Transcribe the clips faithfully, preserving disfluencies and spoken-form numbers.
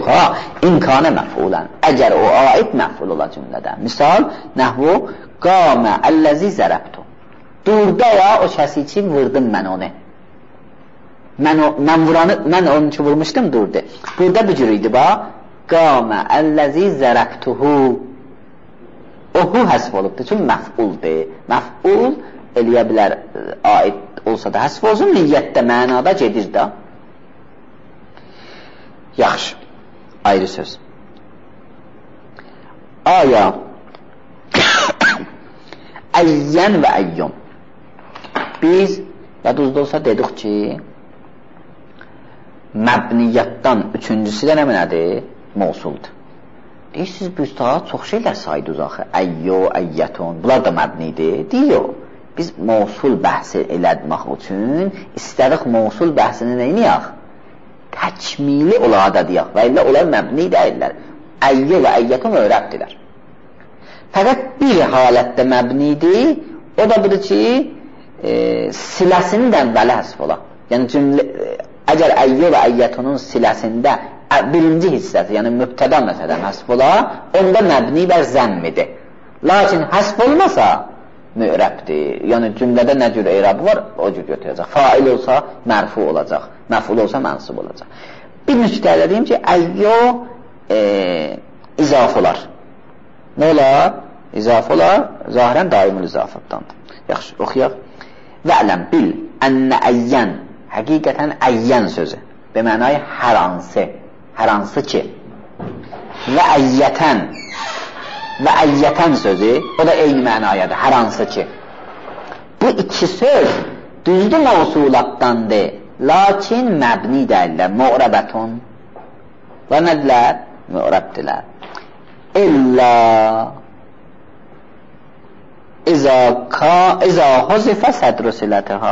ha, imkanə məfulən. Əgər o aid məful ola cümlədən. Misal, nəhvu, qamə əlləzi zərəbtu. Durda ya o kəsi ki, vurdum mən onu. Mən, o, mən, vuranı, mən onun ki, vurmuşdum, durdu. Burada bu cür idi, bax. Qamə əlləzi zərəbtuhu. O hu həsf olubdur, çünki məfuldur. Məful eləyə bilər, aid olsa da həsf olsun, niyyətdə, mənada gedir da. Yaxşı, ayrı söz. Aya əyyən və əyyum. Biz, yadınızda olsa dedik ki, məbniyyətdən üçüncüsü də nə mənədir? Mavsuldur. Deyirsiniz, biz daha çox şeylər saydı axı. Əyyo, əyyətun, bunlar da məbnidir. Deyir, biz mavsul bəhsi elətmək üçün istədik mavsul bəhsini neyniyək? Təkmili olaraq da deyək və ilə onlar məbni deyirlər. Əyyə və əyyətun öyrətdilər. Fəqət bir halətdə məbnidir, o da budur ki, e, siləsinin də əvvəli həsf ola. Yəni, cümlə, əgər əyyə və əyyətunun siləsində birinci hissəsi, yəni mübtəda məsələn həsf ola, onda məbni və zəmmidir. Lakin həsf olmasa, mü'rəbdir. Yəni, cümlədə nə cür eyrabı var, o cür götürəcək. Fail olsa, mərfu olacaq. Məful olsa, mənsub olacaq. Bir nüktədə deyim ki, əyyo e, izaf olar. Nə olar? İzaf olar, zahirən daimul izafatdandır. Yaxşı, oxuyaq. Və ələm, bil, ənnə əyyən, həqiqətən əyyən sözü. Be mənayı hər hansı, hər hansı ki. Və əyyətən, və əyyətən sözü, o da eyni mənayadır, hər hansı ki. Bu iki söz düzdür mavsulatdandır, lakin məbni deyirlər, mu'rəbətun. Və nədilər? Mu'rəbdilər. İlla İza huzifə sədru silətəha.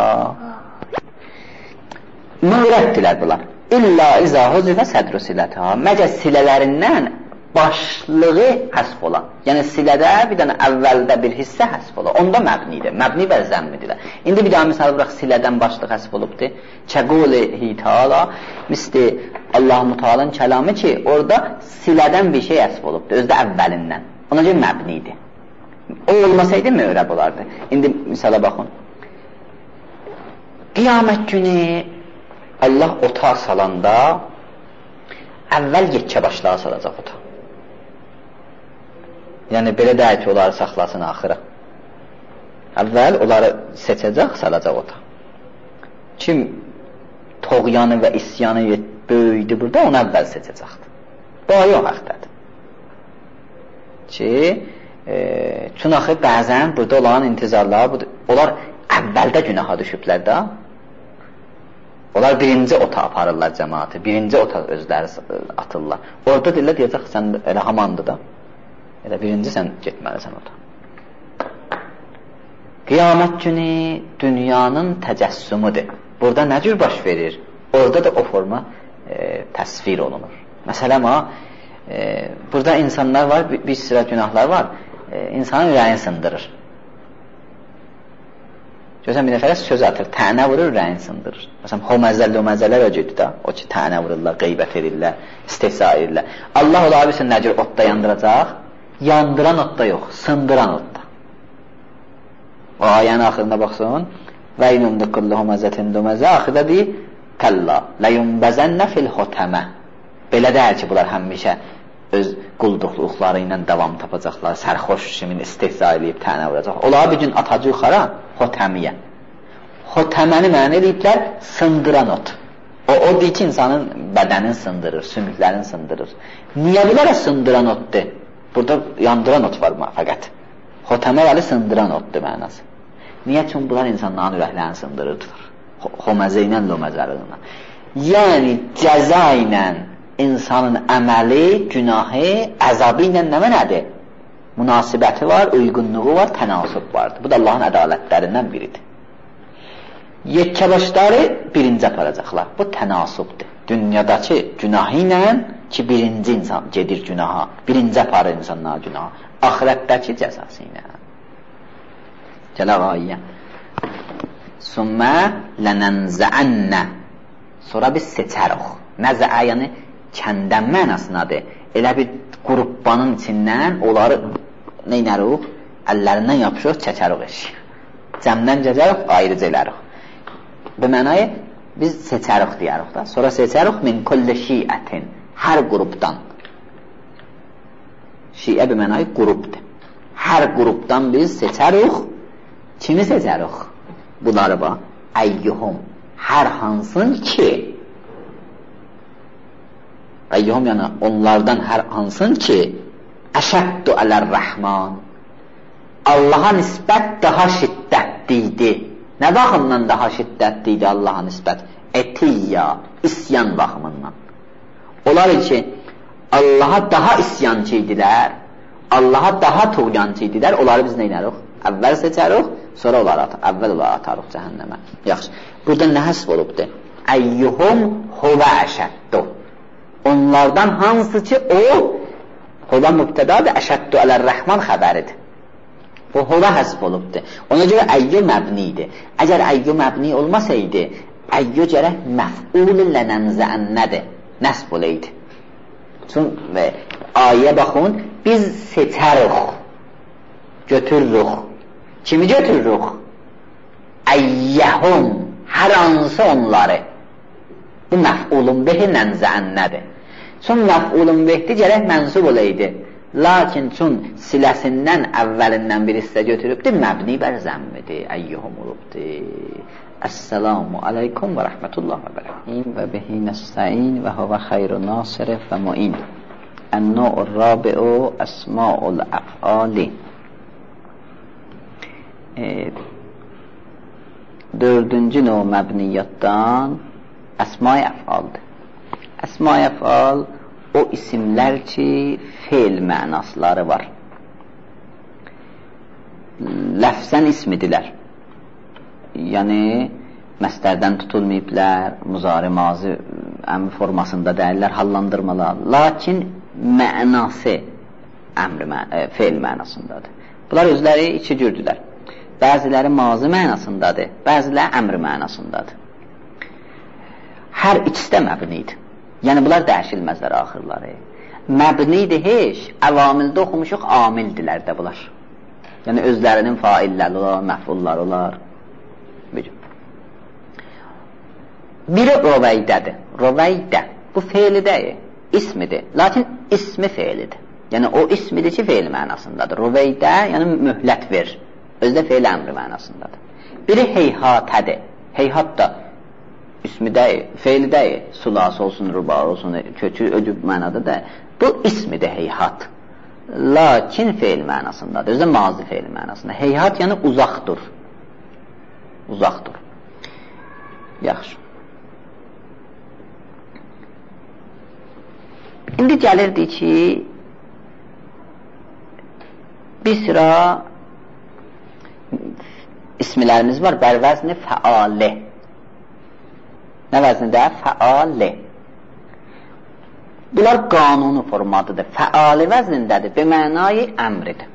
Mu'rəbdilər bunlar. İlla İza huzifə sədru silətəha. Məgər silələrindən başlığı həsf olan. Yəni silədə bir dənə əvvəldə bir hissə həsf olan. Onda məbnidir. Məbni və zəmmidirlər. İndi bir daha misal bıraq silədən başlıq həsf olubdur. Kəqul-i Teala misli Allah-u Teala'nın kəlamı ki, orada silədən bir şey həsf olubdur. Özdə əvvəlindən. Ona görə məbnidir. O olmasaydı mü'rəb olardı. İndi misala baxın. Qiyamət günü Allah otaq salanda əvvəl yekə başlığa salacaq otaq. Yəni, belə deyək ki, onları saxlasın axıra. Əvvəl onları seçəcək, salacaq otaq. Kim toğyanı və isyanı böyüdü burada, onu əvvəl seçəcəkdir. Bu yox əxtədir. Ki, e, çünki axı bəzən burada olan intizarlar, onlar əvvəldə günaha düşüblər də. Onlar birinci otağa aparırlar cəmaatı, birinci otağa özləri atırlar. Orada deyirlər, deyəcək, sən elə hamandır da. Elə birinci sən getməlisən otağa. Qiyamət günü dünyanın təcəssümüdür. Burada nə cür baş verir? Orada da o forma e, təsvir olunur. Məsələn, e, burada insanlar var, bir, bir sıra günahlar var, e, insanın ürəyini sındırır. Görsən, bir nəfərə söz atır, tənə vurur, ürəyini sındırır. Məsələn, homəzəl, homəzələr o cürdür da, o ki, tənə vururlar, qeybət edirlər, istehza edirlər. Allah ola bilsin nə cür otda yandıracaq? Yandıran otda yox, sındıran otda. O ayənin axırında baxsın, və inundu kullu homəzətin döməzə, axırda deyir, kəlla, ləyunbəzənnə fil hotəmə. Belə deyir ki, bunlar həmişə öz qulduqluqları ilə davam tapacaqlar, sərxoş kimin istehza edib tənə vuracaq. Ola bir gün atacı yuxara, hotəmiyə. Hotəməni mənə ediblər, sındıran ot. O, o deyir ki, insanın bədənin sındırır, sümüklərini sındırır. Niyə bilərə sındıran otdur? Burada yandıran ot var fəqət. Hotəmə vəli sındıran otdur mənası. Niyə? Çünki bunlar insanların ürəklərini sındırırdılar. Homəzə ilə, loməzələ ilə. Yəni, cəza ilə insanın əməli, günahı, əzabı ilə nə mənədir? Münasibəti var, uyğunluğu var, tənasub vardır. Bu da Allahın ədalətlərindən biridir. Yekkəbaşları birinci aparacaqlar. Bu tənasubdur. Dünyadakı günahı ilə ki, birinci insan gedir günaha, birinci aparır insanlar günaha. Axirətdəki cəzası ilə. Gələ ayyə. Sümmə lənənzəənnə. Sonra biz seçərik. Nəzəə, yəni kəndən mənasındadır. Elə bir qrupbanın içindən onları neynərik? Əllərindən yapışıq, çəkərik eşik. Cəmdən cəcərik, ayrıca elərik. Bu mənayı biz seçərik deyirik da. Sonra seçərik min kulli şiətin. Hər qrupdan. Şiə bir mənayı qrupdur. Hər qrupdan biz seçərik. Kimi seçərik? Bunları bax. Əyyuhum. Hər hansın ki. Əyyuhum yəni onlardan hər hansın ki. Əşəddu ələr-rəhman. Allaha nisbət daha şiddətliydi. Nə baxımdan daha şiddətliydi Allaha nisbət? Etiyya, isyan baxımından. Onlar ki, Allaha daha isyancı idilər, Allaha daha tuğyancı idilər, onları biz neynərik? Əvvəl seçərik, sonra onları atarıq, əvvəl onları atarıq cəhənnəmə. Yaxşı, burada nə həsb olubdur? Əyyuhum huvə əşəddu. Onlardan hansı ki, o, huvə mübtədadır, əşəddu ələr-rəhman xəbəridir. Bu huvə həsb olubdur. Ona görə əyyü məbnidir. Əgər əyyü məbni olmasaydı, əyyü gərək məf'ul lənənzəənnədir. Nəsb olaydı. Çünki ayə baxın, biz seçərik, götürürük. Kimi götürürük? Əyyəhum, hər hansı onları. Bu məf'ulun bihi nənzəənnədir. Son məf'ulun bihi gərək mənsub olaydı. Lakin çün siləsindən əvvəlindən bir hissə götürübdür, məbni bər zəmmidir, əyyuhum olubdur. Əssəlamu aleykum və rəhmətullah və bərəkət. Və bihi nəstəin və huvə xeyru nasirif və mu'in. Ən-nu'ur rabi'u əsma'ul əf'ali. Dördüncü növ məbniyyatdan əsma-i əf'aldır. Əsma-i əf'al o isimlər ki, feil mənasları var. Ləfzən ismidirlər. Yəni, məstərdən tutulmayıblər, muzari mazi əmr formasında dəyərlər, hallandırmalar. Lakin mənası əmri, feil mənasındadır. Bunlar özləri iki cürdülər. Bəziləri mazi mənasındadır, bəziləri əmri mənasındadır. Hər ikisi də məbnidir. Yəni, bunlar dəyişilməzlər axırları. Məbnidir heç, əvamildə oxumuşuq, amildilər də bunlar. Yəni, özlərinin failləri olar, məfullar olar. Biri roveydədir. Roveydə. Bu feilidədir, ismidir. Lakin ismi feilidir. Yəni, o ismidir ki, feil mənasındadır. Roveydə, yəni möhlət ver. Özdə feil əmri mənasındadır. Biri heyhatədir. Heyhat da ismidədir, feilidədir. Sulası olsun, rubar olsun, kökü, ödüb mənada da. Bu ismidir heyhat. Lakin feil mənasındadır. Özdə mazi feil mənasında. Heyhat yəni uzaqdır. Uzaqdır. Yaxşı. İndi gəlirdi ki, bir sıra ismilərimiz var, bər vəzni fəali. Nə vəznində? Fəali. Bunlar qanuni formadıdır. Fəali vəznindədir, bir mənayı əmridir.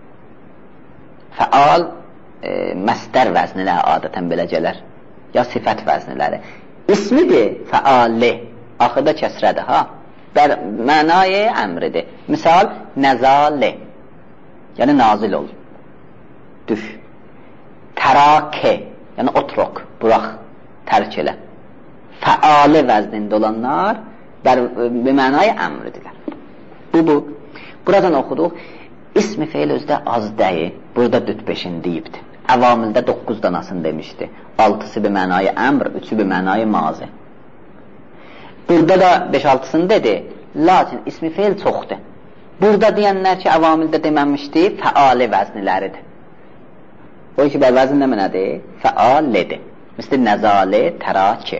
Fəal e, məstər vəznilə adətən belə gələr. Ya sifət vəzniləri. İsmidir fəali. Axırda kəsrədir, ha? Bər mənayı əmridir. Misal, nəzali. Yəni, nazil ol. Düş. Tərake. Yəni, otrok, buraq, tərk elə. Fəali vəznində olanlar bir mənayı əmridirlər. Bu, bu. Buradan oxuduq. İsmi feil özdə az deyil. Burada düt beşin deyibdir. Əvamildə doqquz danasını demişdi. Altısı bir mənayı əmr, üçü bir mənayı mazi. Burada da beş altısını dedi. Lakin ismi feil çoxdur. Burada deyənlər ki, əvamildə deməmişdi, fəali vəzniləridir. O ki, bəl vəzn nə mənədir? Fəalidir. Misli nəzali, təraki.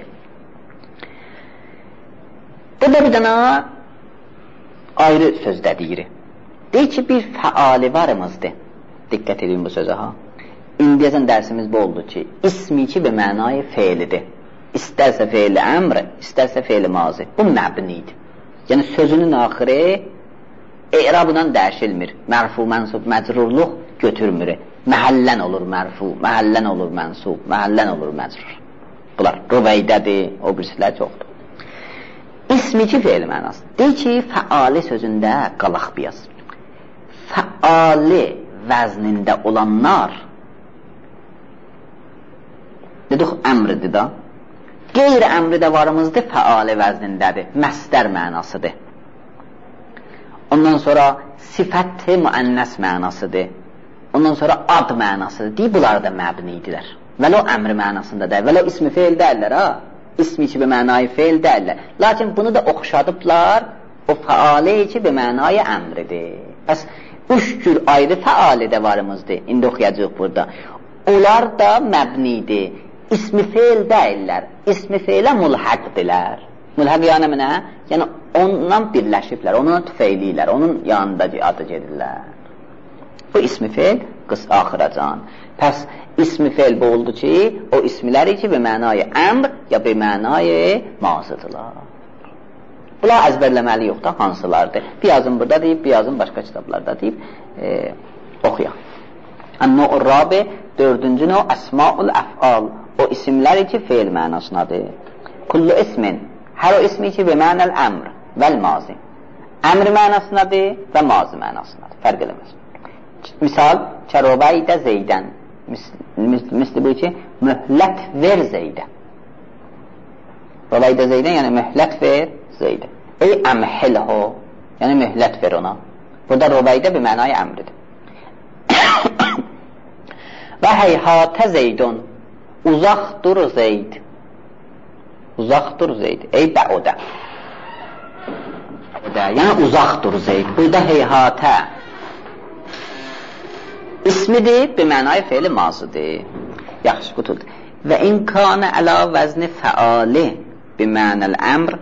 Burada bir dana ayrı sözdə deyir. Deyir ki, bir fəali varımızdır. Diqqət edin bu sözə, ha? İndiyəcən dərsimiz bu oldu ki, ismi ki, bir mənayı feilidir. İstərsə feili əmr, istərsə feili mazi. Bu məbnidir. Yəni, sözünün axırı e'rabından dəyişilmir. Mərfu, mənsub, məcrurluq götürmür. Məhəllən olur mərfu, məhəllən olur mənsub, məhəllən olur məcrur. Bunlar rüveydədir, o birisilər çoxdur. İsmi ki feil mənası. Deyir ki, fəali sözündə qalaq biyaz. Fəali vəznində olanlar dedik əmridir da. Qeyri-əmri də varımızdır, fəali vəznindədir. Məsdər mənasıdır. Ondan sonra sifət-i müənnəs mənasıdır. Ondan sonra ad mənasıdır. Deyir, bunlar da məbnidirlər. Vələ o əmri mənasında deyil. Vələ ismi feil deyirlər, ha? İsmi ki, bir mənayı feil deyirlər. Lakin bunu da oxşadıblar, o fəali ki, bir mənayı əmridir. Bəs üç cür ayrı fəali də varımızdır. İndi oxuyacaq burada. Onlar da məbnidir. İsmi feil deyirlər. İsmi feilə mulhaqdirlər. Mulhaq yəni mənə? Yəni ondan birləşiblər, onunla tüfeyliyirlər, onun yanında adı gedirlər. Bu ismi feil qıs axıracan. Pəs ismi feil bu oldu ki, o ismiləri ki, bir mənayı əmr ya bir mənayı mazıdırlar. Bunlar əzbərləməli yox da, hansılardır? Bir yazın burada deyib, bir yazın başqa kitablarda deyib, e, oxuyaq. Ən-Nu'ur Rabi, dördüncü növ, əsmaul əf'al. O isimləri ki, feil mənasınadır. Kullu ismin, hər o ismi ki, bir mənəl əmr vəl mazi. Əmr mənasınadır və mazi mənasınadır. Fərq eləməz. Misal, kərobəydə zeydən. Misli bu ki, mühlət ver zeydə. Robəydə zeydən, yəni mühlət ver zeydə. Ey əmhilho, yəni mühlət ver ona. Burada robəydə bir mənayı əmridir. Və heyhatə zeydun, uzaqdur zeyd. Uzaqdur zeyd. Ey bəudə. Yəni uzaqdur zeyd. Burada heyhatə İsmidir, bir mənayı feili mazıdır. Yaxşı, qutuldu. Və imkanı əla vəzni fəali bir mənəl əmr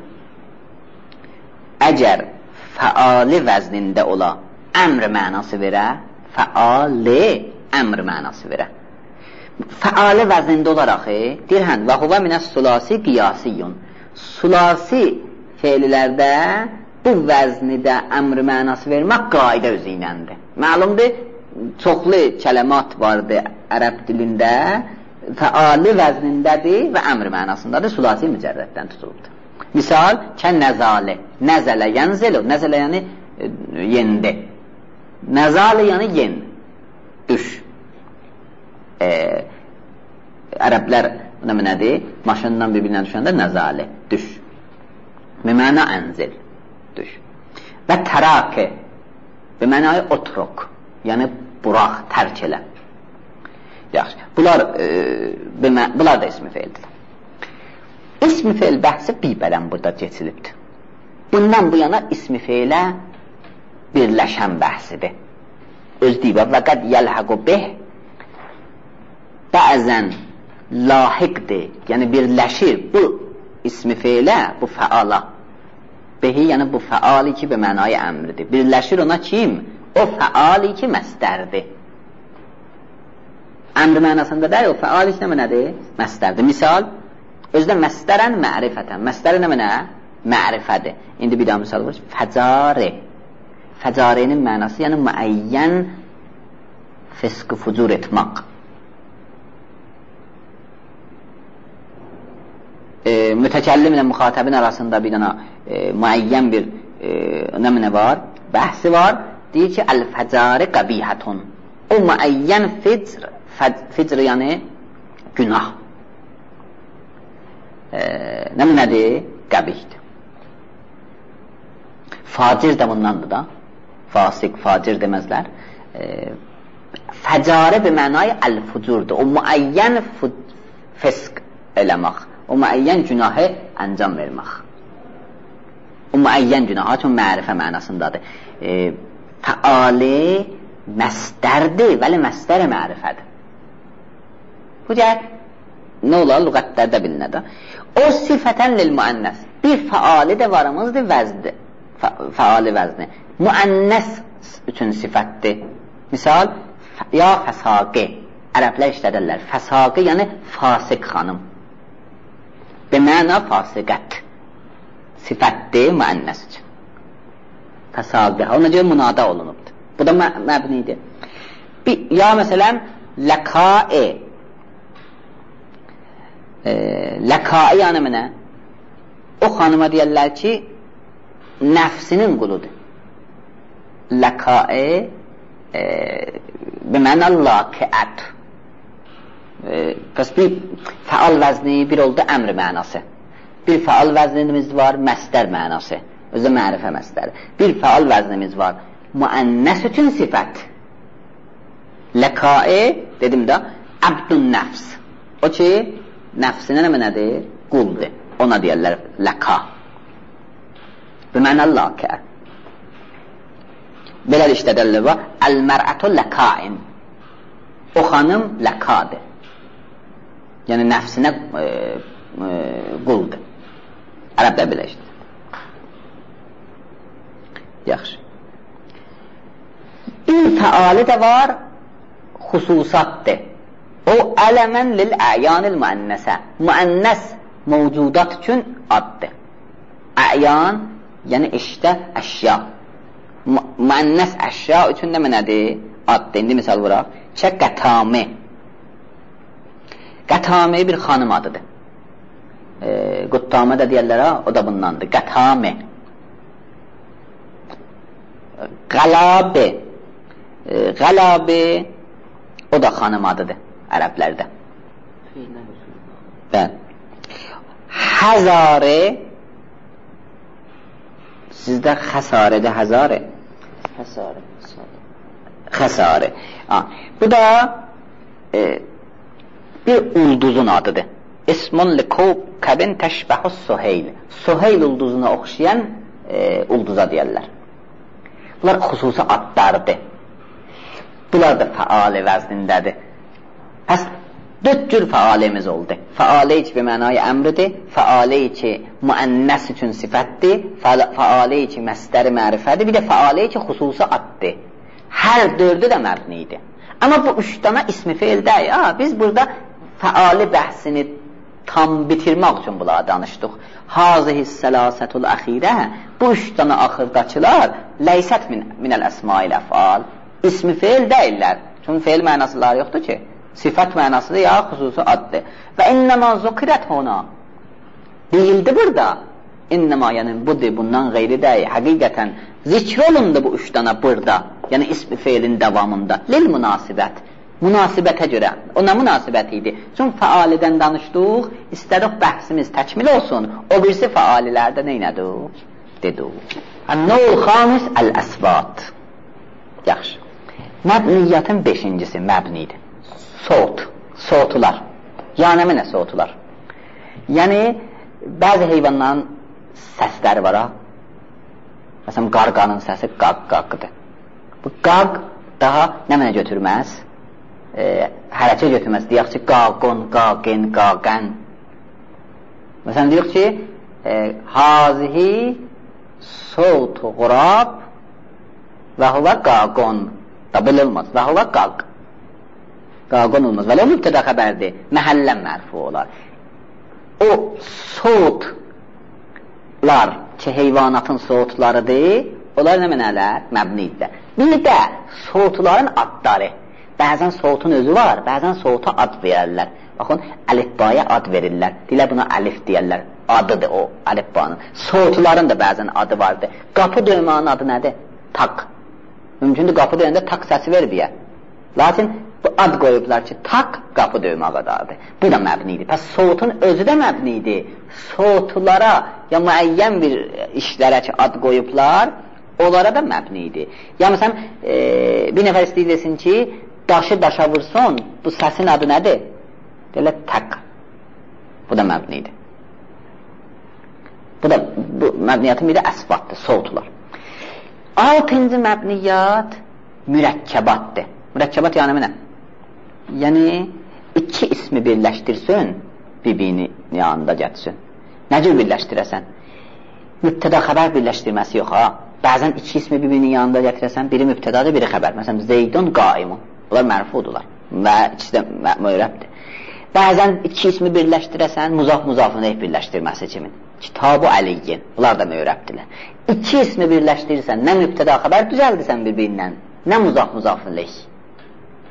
əgər fəali vəznində ola əmr mənası verə, fəali əmr mənası verə. Fəali vəznində olaraq dirhən və huvə minəs sulasi qiyasiyyun. Sulasi feillərdə bu vəznidə əmr mənası vermək qaidə özü iləndir. Məlumdur, çoxlu kələmat vardır ərəb dilində, fəali vəznindədir və əmr mənasındadır, sulasi mücərrəddən tutulubdur. Misal, kən nəzali, nəzələ yənzilu, nəzələ yəni yendi. Nəzali yəni yen, düş. E, ərəblər nədir? Maşından bir-birinə düşəndə nəzali, düş. Məna ənzil, düş. Və təraqi, və mənayı otruk, yəni burax, tərk elə. Yaxşı, bunlar, e, bunlar da ismi feildir. İsmi feil bəhsi bir bələn burada keçilibdir. Bundan bu yana ismi feilə birləşən bəhsidir. Öz deyib, və qəd yəlhəqu bih bəzən lahiqdir, yəni birləşir bu ismi feilə, bu fəala. Behi, yəni bu fəali ki, bir mənayı əmridir. Birləşir ona kim? O fəali ki, məstərdir. Əmr mənasında deyil, o fəali ki, nə mənədir? Məstərdir. Misal, özdə məstərən mərifətən. Məstəri nə mənə? Mərifədir. İndi bir daha misal var. Fəcari. Fəcarinin mənası, yəni müəyyən fısq-ı fucur etmək. E, mütəkəllimlə müxatəbin arasında bir dana e, müəyyən bir e, nə mənə var? Bəhsi var. Deyir ki, əl-fəcari qəbihətun. O müəyyən ficr, ficr yəni günah. E, nə nədir? Qəbihdir. Facir də bundandır da. Fasik, facir deməzlər. E, fəcari bir mənayı əl-fucurdur. O müəyyən fısq eləmək. O müəyyən günahı əncam vermək. O müəyyən günah, çünki mərifə mənasındadır. E, fəali məstərdir, vəli məstər mərifədir. Bu cəhət nə olar? Lüğətlərdə bilinədə. O sifətən lil müənnəs. Bir fəali də varımızdır, vəzdir. Fəali vəzni. Müənnəs üçün sifətdir. Misal, ya fəsaqi. Ərəblər işlədirlər. Fəsaqi yəni fasik xanım. Bəməna fasiqət. Sifətdir müənnəs üçün. Fəsaqi. Ona görə münada olunubdur. Bu da məbnidir. Ya məsələn, ləkai. E, ləkai yəni mənə? o xanıma deyərlər ki, nəfsinin quludur. Ləkae e, bimənə lakiət. E, pəs bir fəal vəzni bir oldu əmr mənası. Bir fəal vəznimiz var, məsdər mənası. Özü mərifə məsdəri. Bir fəal vəznimiz var, müənnəs üçün sifət. Ləkae dedim də, abdun nəfs. O ki, nəfsinə nə nədir? Quldur. Ona deyərlər ləka. Bimənə lakə. Belə işlədərlər var. Əl-mər'ətu ləkain. O xanım ləkadır. Yəni nəfsinə e, e, quldur. Ərəbdə belə işlədir. Yaxşı. Bir fəali də var, xüsusatdır. O ələmən lil-əyanil müənnəsə. Müənnəs mövcudat üçün addır. Əyan, yəni işdə əşya. Müənnəs əşya üçün nə mənədir? Addır. İndi misal vuraq. Çək qətami. Qətami bir xanım adıdır. E, Quttamə də deyərlər ha, o da bundandır. Qətami. Qalabi. E, Qalabi o da xanım adıdır ərəblərdə. Bəli. Həzari sizdə xəsarədə həzari. Xəsarə. Xəsarə. Bu da e, bir ulduzun adıdır. İsmun li kəbin təşbəhus Suheyl. Suheyl ulduzuna oxşayan e, ulduza deyərlər. Bunlar xüsusi adlardır. Bunlar da fəali vəznindədir. Pəs dörd cür fəalimiz oldu. Fəali ki, bir mənayı əmridir. Fəali ki, müənnəs üçün sifətdir. Fəali ki, məsdəri mərifədir. Bir də fəali ki, xüsusi addır. Hər dördü də məbnidir. Amma bu üç dana ismi feil deyil. Biz burada fəali bəhsini tam bitirmək üçün bunlara danışdıq. Hazihis səlasətul əxirə. Bu üç dana axırdakılar leysət min, minəl əsmail əfal. İsmi feil deyirlər. Çünki feil mənasıları yoxdur ki. Sifət mənasıdır ya xüsusi addır. Və innəmə zukirət ona. Deyildi burada. İnnəmə yəni budur, bundan qeyri deyil. Həqiqətən zikr olundu bu üç dana burada. Yəni ismi feilin davamında. Lil münasibət. Münasibətə görə. O nə münasibət idi? Çünki fəalidən danışdıq, istədik bəhsimiz təkmil olsun. O birisi fəalilərdə neynədik? Dedik. Ən-növl xamis əl-əsbat. Yaxşı. Məbniyyətin beşincisi məbnidir. Sot. Sotular. Yəni nə sotular? Yəni bəzi heyvanların səsləri var ha. Məsələn, qarqanın səsi qaq-qaqdır. Bu qaq daha nə mənə götürməz? E, hərəkə götürməz. Deyək ki, qaqon, qaqin, qaqən. Məsələn, deyək ki, e, hazihi sotu qurab və huvə qaqon. Da belə olmaz. Və huvə qaq. Qaqon olmaz. Və o mübtədə xəbərdir. Məhəllən mərfu olar. O sotlar ki, heyvanatın sotlarıdır, onlar nə mənələr? Məbnidirlər. Bir də sotların adları. Bəzən sotun özü var, bəzən sota ad verərlər. Baxın, əlifbaya ad verirlər. Dilə buna əlif deyərlər. Adıdır o, əlifbanın. Sotların da bəzən adı vardır. Qapı döymənin adı nədir? Tak. Mümkündür, qapı döyəndə tak səsi verməyə. Lakin bu ad qoyublar ki, tak qapı dövmə qadardır. Bu da məbnidir. Pəs sotun özü də məbnidir. Sotlara ya müəyyən bir işlərə ki, ad qoyublar, onlara da məbnidir. Ya məsələn, e, bir nəfər istəyirsin ki, daşı daşa vursun, bu səsin adı nədir? Deyirlər, tak. Bu da məbnidir. Bu da bu məbniyyatın bir də əsbatdır, sotlar. Altıncı məbniyyat mürəkkəbatdır. Mürəkkəbat yəni nə? Yəni, iki ismi birləşdirsin, bir-birinin yanında getsin. Necə birləşdirəsən? Mübtəda xəbər birləşdirməsi yox ha. Bəzən iki ismi bir-birinin yanında gətirəsən, biri mübtədadır, biri xəbər. Məsələn, Zeydun qaimun. Bunlar mərfudular və ikisi də mürəbdir. Bəzən iki ismi birləşdirəsən, muzaf-muzafını birləşdirməsi kimin? Kitab-ı Əliyyin. Bunlar da mürəbdirlər. İki ismi birləşdirirsən, nə mübtəda xəbər düzəldirsən bir-birindən, nə muzaf-muzafınlıq.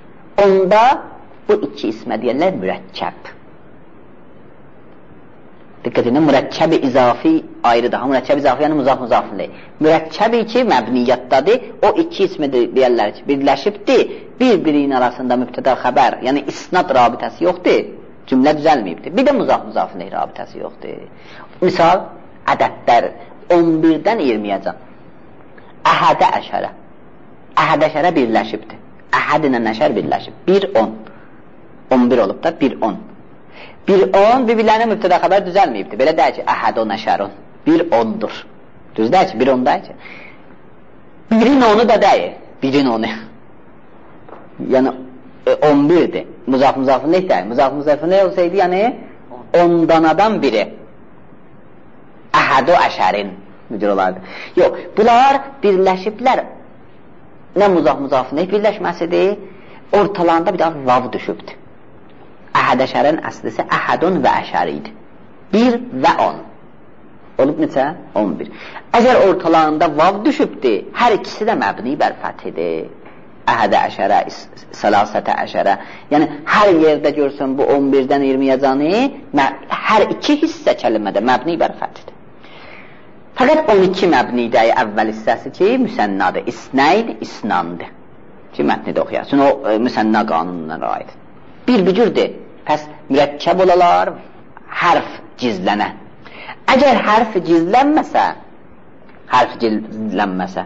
Onda bu iki ismə deyərlər mürəkkəb. Dikkat edin, mürəkkəb-i izafi ayrıdır. Ha, mürəkkəb-i izafi yəni muzaf muzafildir. Mürəkkəb-i ki, məbniyyatdadır. O iki ismi deyərlər ki, birləşibdir. Bir-birinin arasında mübtəda xəbər, yəni isnad rabitəsi yoxdur. Cümlə düzəlməyibdir. Bir də muzaf muzafildir rabitəsi yoxdur. Misal, ədədlər on birdən iyirmiyəcən. Əhədə əşərə. Əhədə əşərə birləşibdir. Əhəd ilə nəşər birləşib. bir on. on bir olub da bir on. bir on bir-birlərinə mübtəda xəbər düzəlməyibdir. Belə deyək ki, əhədun nəşərun. bir ondur. Düz deyək ki, bir on deyək ki. birin onu da deyək. birin onu. Yəni on birdir. Muzaf muzafın nə deyək? Muzaf muzafın nə olsaydı, yəni ondanadan biri. Əhədu əşərin. Müdür olardı. Yox, bunlar birləşiblər. Nə muzaf muzafın nə birləşməsidir? Ortalarında bir daha vav düşübdür. Əhəd əşərin əslisi əhədun və əşəri idi. bir və on. Olub neçə? on bir. Əgər ortalarında vav düşübdür, hər ikisi də məbni bər fəthidir. Əhədə əşərə, səlasətə əşərə. Yəni, hər yerdə görsün bu on birdən iyirmiyə canı, hər iki hissə kəlmədə məbni bər fəthidir. Fəqət on iki məbnidə əvvəl hissəsi ki, müsənnadır. İsnəyd, isnandır. Ki, mətnidə oxuyasın, o e, müsənna qanunundan aid. Bir bücürdür, pəs mürəkkəb olalar, hərf gizlənə. Əgər hərf gizlənməsə, hərf gizlənməsə,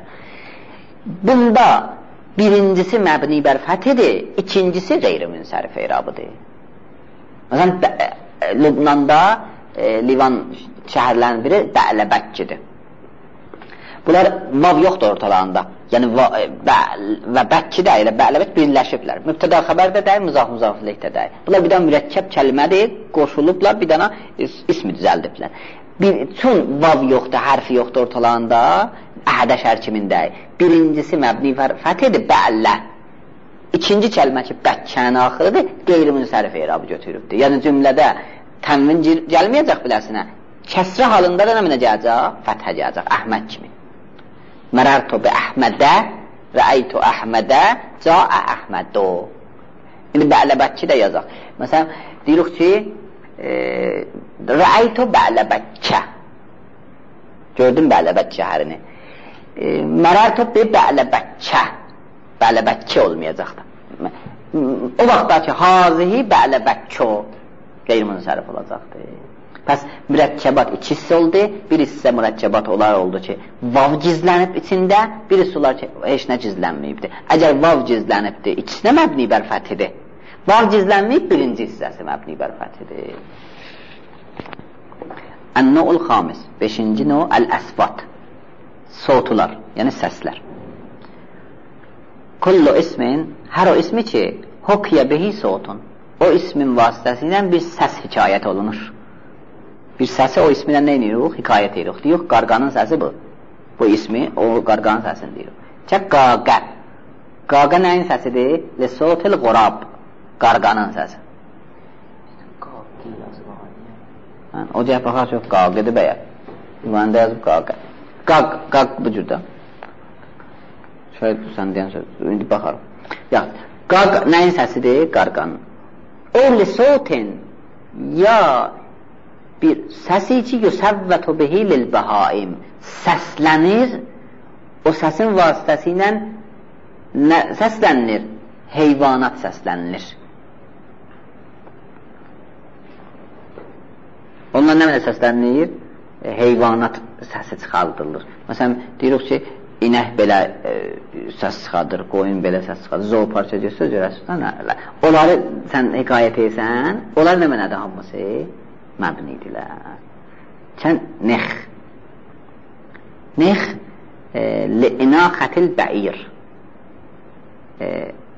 bunda birincisi məbni bər fəthidir, ikincisi qeyri-münsərif irabıdır. Məsələn, Lübnanda e, Livan şəhərlərin biri Bə'lə-Bəkkidir. Bunlar vav yoxdur ortalarında. Yəni və Bəkki də ilə Bə'lə-Bəkk birləşiblər. Mübtəda xəbərdə deyil, muzaf muzafillikdə deyil. Bunlar bir dənə mürəkkəb kəlmədir, qoşulublar, bir dənə ismi düzəldiblər. Çün vav yoxdur, hərfi yoxdur ortalarında, əhədə şər kimindəyik. Birincisi məbni fəthidir, Bə'lə. İkinci kəlmə ki, Bəkkənin axırıdır, qeyri-münsərif irabı götürübdür. Yəni cümlədə tənvin gəlməyəcək biləsinə. Kəsrə halında da nə mənə gələcək? Fəthə gələcək, Əhməd kimi. Mərərtu bi Əhmədə, rəəytu Əhmədə, caə Əhmədu. İndi Bə'lə-Bəkki də yazaq. Məsələn, deyirik ki, e, rəəytu Bə'lə-Bəkkə. Gördün Bə'lə-Bəkk şəhərini. E, Mərərtu bi Bə'lə-Bəkkə. Bə'lə-Bəkki olmayacaqdır. O vaxtda ki, hazihi Bə'lə-Bəkkə qeyri-münsərif olacaqdır. Pəs mürəkkəbat iki hissə oldu, bir hissə mürəkkəbat olar oldu ki, vav gizlənib içində, birisi olar ki, heç nə gizlənməyibdir. Əgər vav gizlənibdir, ikisinə məbni bər fəthidir. Vav gizlənməyib, birinci hissəsi məbni bər fəthidir. Ən-nu'ul xamis, beşinci nu, əl-əsbat, sotular, yəni səslər. Kullu ismin, hər o ismi ki, hokya behi sotun, o ismin vasitəsilə bir səs hikayət olunur. Bir səsi o ismilə nə edirik? Hikayət edirik. Deyik, qarqanın səsi bu. Bu ismi, o qarqanın səsini deyirik. Çək, qaqa. Qaqa nəyin səsidir? Lesotil qorab. Qarqanın səsi. O cəhət baxar çox qaqıdır bəyə. İvanədə yazıb qaqa. Qaq, qaq bu cürdə. Şöyle sən deyən söz, indi baxarım. Ya, qaq nəyin səsidir? Qarqanın. O lesotin ya bir səsi ki, yüsəvvətu bihi lil-bəhaim, səslənir, o səsin vasitəsi ilə səslənir, heyvanat səslənir. Ondan nə mənə səslənir? Heyvanat səsi çıxardılır. Məsələn, deyirik ki, inək belə e, səs çıxardır, qoyun belə səs çıxardır, zooparça göstər, görəsindən, onları sən hekayət etsən, onlar nə mənədir hamısı? Məbnidirlər. Sən nex. Nex e, li-inaxətil bə'ir. E,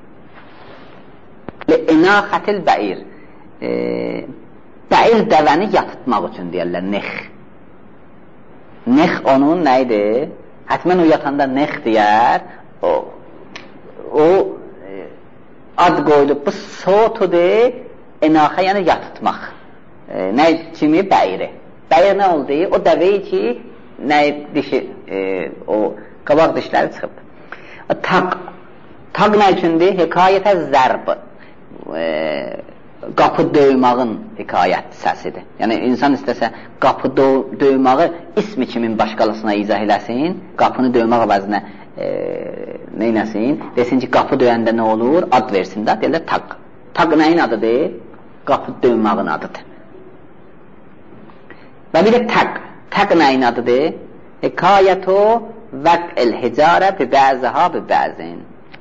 li-inaxətil bə'ir. E, bə'ir dəvəni yatıtmaq üçün deyərlər, nex. Nex onun nə idi? Hətmən o yatanda nex deyər, o, o e, ad qoyulub, bu sotudur, inaxə yəni yatıtmaq. E, nə kimi? Bəyri. Bəyri nə oldu? O dəvəyi ki, nə dişi, e, o qabaq dişləri çıxıb. Taq, taq nə üçündür? Hekayətə zərb. E, qapı döymağın hekayət səsidir. Yəni insan istəsə qapı döyməyi ismi kimin başqalasına izah eləsin, qapını döymək əvəzinə e, nə eləsin, desin ki, qapı döyəndə nə olur, ad versin də, deyirlər taq. Taq nəyin adıdır? Qapı döyməğin adıdır. Və bir də taq. Taq nəyin adıdır? Hekayətu vəq'il hicarə bi bəzəha bi bəzin.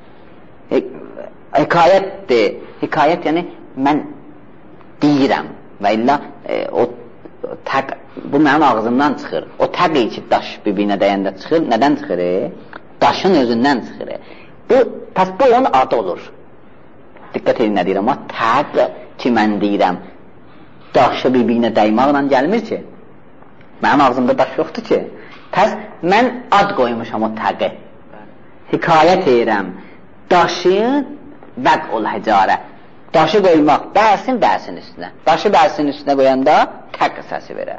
Hekayətdir. Hekayət yəni mən deyirəm və illa e, o taq, bu mənim ağzımdan çıxır. O taq ki, daş bir-birinə dəyəndə çıxır. Nədən çıxır? Daşın özündən çıxır. Bu, pəs bu onun adı olur. Diqqət edin nə deyirəm, amma taq ki, mən deyirəm, daşı bir-birinə dəymaqla gəlmir ki. Mənim ağzımda daş yoxdur ki. Pəs mən ad qoymuşam o taqı. Hekayət edirəm. Daşı vəq'ul hicarə. Daşı qoymaq, bəsin bəsin üstünə. Daşı bəsin üstünə qoyanda taq səsi verər.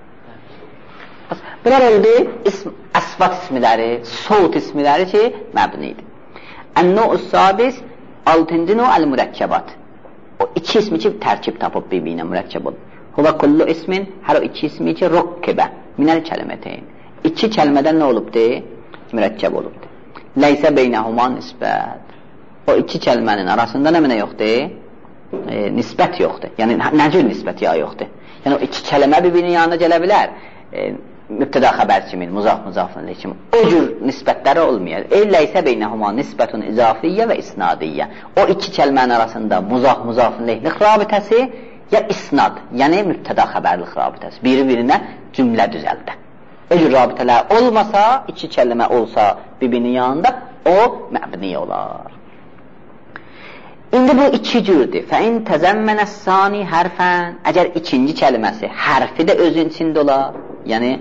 Bunlar oldu ism, əsvat ismiləri, soğut ismiləri ki, məbnidir. Ən-nu'us sabis, altıncı nu əl-mürəkkəbat. O iki ismi ki, tərkib tapıb bir-birinə mürəkkəb olur. Huvə kullu ismin, hər o iki ismi ki, rukkibə, minəl kəlməteyn. İki kəlmədən nə olubdur? Mürəkkəb olubdur. Ləysə beynəhuma nisbət. O iki kəlmənin arasında nə mənə yoxdur? E, nisbət yoxdur. Yəni, nə cür nisbət ya yoxdur? Yəni, o iki kəlmə bir-birinin yanına gələ bilər. E, mübtəda xəbər kimi, muzaf-muzafınlı kimi. O cür nisbətləri olmayır. Eyləysə beynəhuma nisbətun izafiyyə və isnadiyyə. O iki kəlmənin arasında muzaf-muzafınlıq rabitəsi ya isnad, yəni mübtəda xəbərlik rabitəsi. Biri-birinə cümlə düzəldə. O cür rabitələr olmasa, iki kəlmə olsa bir-birinin yanında, o məbni olar. İndi bu iki cürdür. Fəin təzəmmənəs sani hərfən, əgər ikinci kəlməsi hərfi də özün içində olar, yəni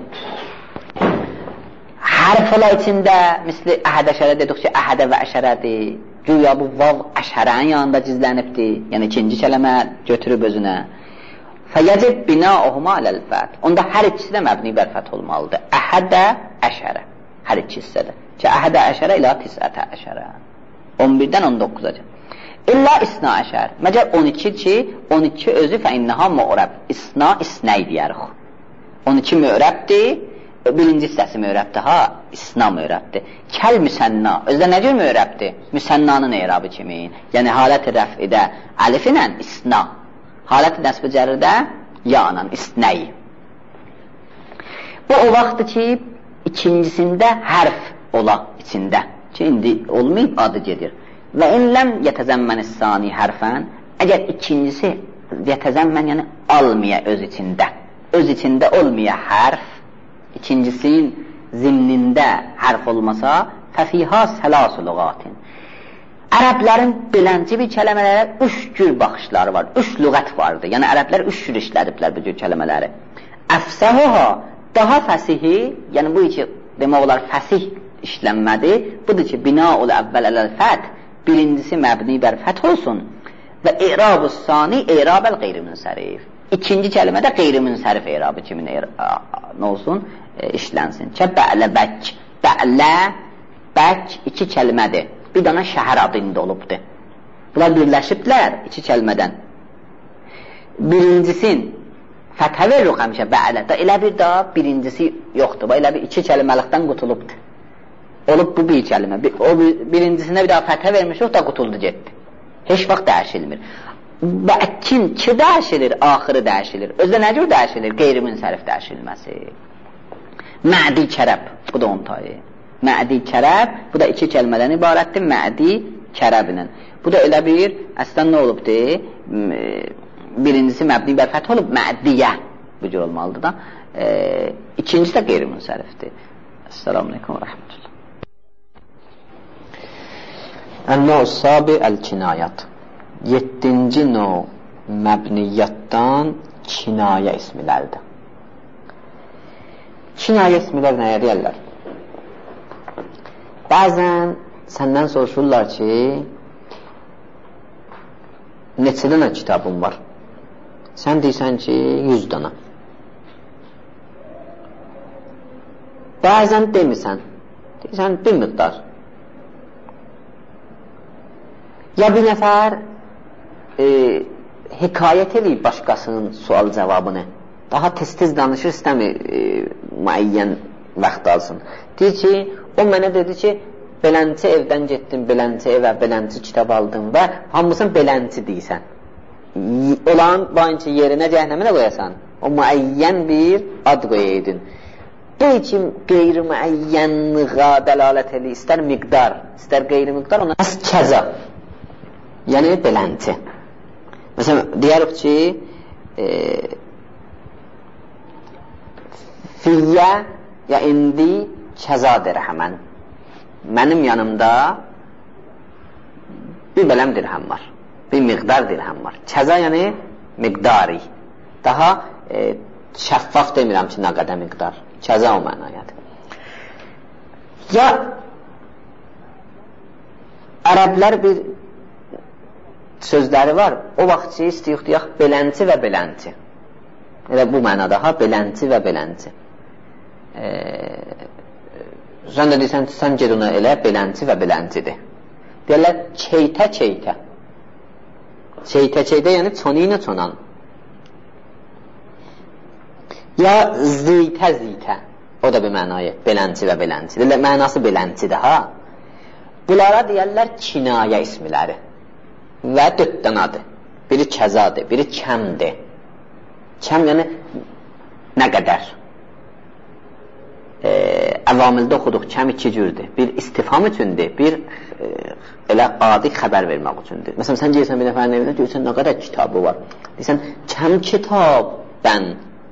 hərf ola içində, misli əhəd-əşərə dedik ki, əhədə və əşərədir. Güya bu vav əşərənin yanında cizlənibdir, yəni ikinci kəlmə götürüb özünə. Fəyəcib binauhuma aləl-fət. Onda hər ikisi də məbni bər fət olmalıdır. Əhədə əşərə. Hər iki hissədə. Ki, əhədə əşərə ilə tisətə əşərə. on birdən on doqquza. İlla isna əşər. Məgər on iki ki, on iki özü fəinnəha mü'rəb. İsna, isnəy deyərik. on iki mü'rəbdir. Birinci hissəsi mü'rəbdir. Ha, isna mü'rəbdir. Kəl müsənna. Özdə nə cür mü'rəbdir? Müsənnanın eyrabı kimi. Yəni, halət-i rəfidə əlifinə isna. Halət-i nəsb-i cərirdə yanan, isnəy. Bu o vaxtdır ki, ikincisində hərf ola içində. Ki, indi olmayıb, adı gedir. Və inləm yətəzəmmən-i-sani hərfən, əgər ikincisi yətəzəmmən, yəni almaya öz içində, öz içində olmaya hərf, ikincisinin zimnində hərf olmasa, fəfihə səlasu lüğatin. Ərəblərin bilənci bir kələmələrə üç cür baxışları var, üç lüğət vardır. Yəni, ərəblər üç cür işlədiblər bu cür kələmələri. Əfsəhuha, daha fəsihi, yəni bu iki demək olar fəsih işlənmədir. Budur ki, bina-ul əvvəl ələl-fət, birincisi məbni bər fəth olsun və i'rab-ı sani i'rab-əl qeyri-münsərif. İkinci kəlmədə qeyri-münsərif i'rabı kimin nə olsun? E, işlənsin. Kə bə'lə bək. Bə'lə, bək iki kəlmədir. Bir dana şəhər adında olubdur. Bunlar birləşiblər iki kəlmədən. Birincisin fəthə veririk həmişə bə'lə. Elə bir daha birincisi yoxdur. Elə bir iki kəlməlikdən qutulubdur. Olub bu bir kəlmə. O birincisində bir daha fəthə vermiş, yox da qutuldu getdi. Heç vaxt dəyişilmir. Bəkin ki dəyişilir, axırı dəyişilir. Özdə nə cür dəyişilir? Qeyri-münsərif dəyişilməsi. Mədi kərəb, bu da on tayı. Mədi kərəb, bu da iki kəlmədən ibarətdir. Mədi kərəblə. Bu da elə bir, əslən nə olubdur? Birincisi məbni bər fəth olub, mədiyə bu cür olmalıdır da. E, ikincisi də qeyri-münsərifdir. Esselamu aleykum və rəhmətullah. Ən-nu'us sabi əl-kinayət. Yeddinci növ məbniyyatdan kinayə ismilərdir. Kinayə ismilər nəyə deyərlər? Bəzən səndən soruşurlar ki, neçə dənə kitabın var? Sən deyirsən ki, yüz dənə. Bəzən demirsən, deyirsən bir miqdar. Ya bir nəfər e, hekayət eləyib başqasının sual cavabını. Daha tez-tez danışır, istəmir e, müəyyən vaxt alsın. Deyir ki, o mənə dedi ki, belənçi evdən getdim, belənçi evə, belənçi kitab aldım və hamısını belənçi deyirsən. Olan bankı yerinə cəhənnəmə də qoyasan, o müəyyən bir ad qoyaydın. Deyir ki, qeyri-müəyyənlığa dəlalət edir, istər miqdar, istər qeyri-miqdar, ona kəza, yəni belənçi. Məsələn, deyərək ki, e, fiyyə ya indi kəza dirhəmən. Mənim yanımda bir bələm dirhəm var, bir miqdar dirhəm var. Kəza yəni miqdari. Daha e, şəffaf demirəm ki, nə qədər miqdar. Kəza o mənayədir. Ya ərəblər bir sözləri var, o vaxt ki, istəyik deyək, belənçi və belənçi. Elə bu mənada, ha, belənçi və belənçi. E, sən də deyirsən, sən ged ona elə, belənçi və belənçidir. Deyərlər, çeytə-çeytə. Çeytə-çeytə, yəni çoniyinə çonan. Ya zeytə-zeytə, o da bir mənayı, belənçi və belənçi. Deyərlər, mənası belənçidir, ha. Bunlara deyərlər, kinayə ismiləri. Və döddən adı. Biri kəzadır, biri kəmdir. Kəm yəni nə qədər? E, əvamildə oxuduq, kəm iki cürdür. Bir istifam üçündür, bir e, elə adi xəbər vermək üçündür. Məsələn, sən deyirsən bir nəfərin evinə, deyirsən, nə qədər kitabı var? Deyirsən, kəm kitabdən,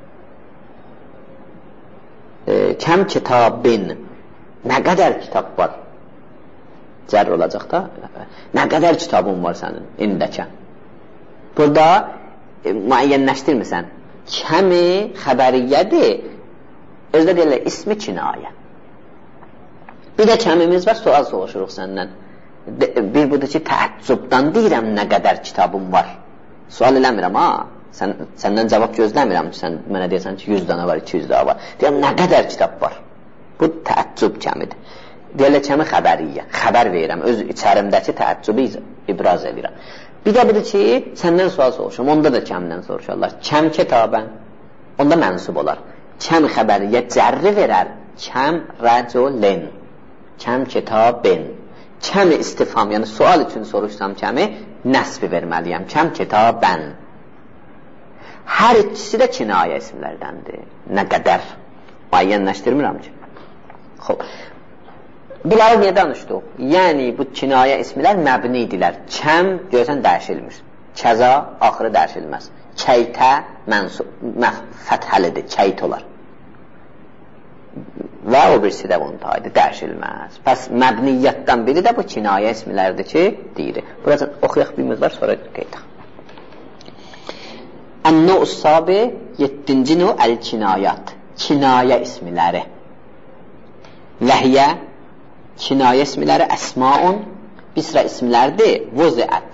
e, kəm kitabin, nə qədər kitab var? Cər olacaq da, nə qədər kitabın var sənin, indəkə? Burada e, müəyyənləşdirmirsən. Kəmi xəbəriyyədir, özdə deyirlər, ismi kinayə. Bir də kəmimiz var, sual soğuşuruq səndən. De, bir budur ki, təəccübdən deyirəm, nə qədər kitabım var. Sual eləmirəm, ha? Sən, səndən cavab gözləmirəm ki, sən mənə deyirsən ki, yüz dana var, iki yüz dana var. Deyirəm, nə qədər kitab var? Bu təəccüb kəmidir. Deyirlər, kəmi xəbəriyyə. Xəbər verirəm, öz içərimdəki təəccübü ibraz edirəm. Bir də budur ki, səndən sual soruşum, onda da kəmdən soruşarlar. Kəm kitabən, onda mənsub olar. Kəm xəbəriyyə cərri verər, kəm rəculin, kəm kitabin. Kəm istifam, yəni sual üçün soruşsam kəmi, nəsbi verməliyəm, kəm kitabən. Hər ikisi də kinayə isimlərdəndir. Nə qədər? Müəyyənləşdirmirəm ki. Xoş. Bunları niyə danışdıq? Yəni, bu kinayə ismilər məbni idilər. Kəm, görsən, dəyişilmir. Kəza, axırı dəyişilməz. Kəytə, mənsub, fəthəlidir, kəyt olar. Və o birisi də untaydı, dəyişilməz. Pəs məbniyyətdən biri də bu kinayə ismilərdir ki, deyirik. Burada oxuyaq bir müzdar, sonra qeydək. Ən-nu sabi, yeddinci nu əl-kinayat. Kinayə ismiləri. Vəhiyyə, kinayə ismiləri əsmaun, bir sıra ismlərdir, vuziət.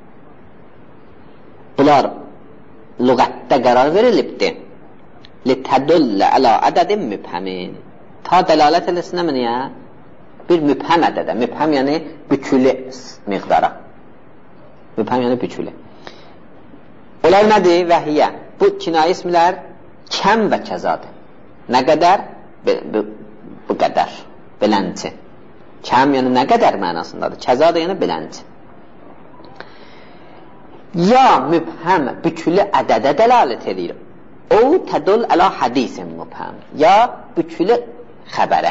Bunlar lüğətdə qərar verilibdir. Litədullə əla ədədin mübhəmin. Ta dəlalət eləsin əməniyə, bir mübhəm ədədə. Mübhəm yəni bükülü miqdara. Mübhəm yəni bükülü. Onlar nədir? Vəhiyyə. Bu kinayə ismilər kəm və kəzadır. Nə qədər? Bu, bu qədər. Belənçi. Kəm yəni nə qədər mənasındadır. Kəza da yəni belənçi. Ya mübhəm bükülü ədədə dəlalət edir. O tədul əla hadisin mübhəm. Ya bükülü xəbərə.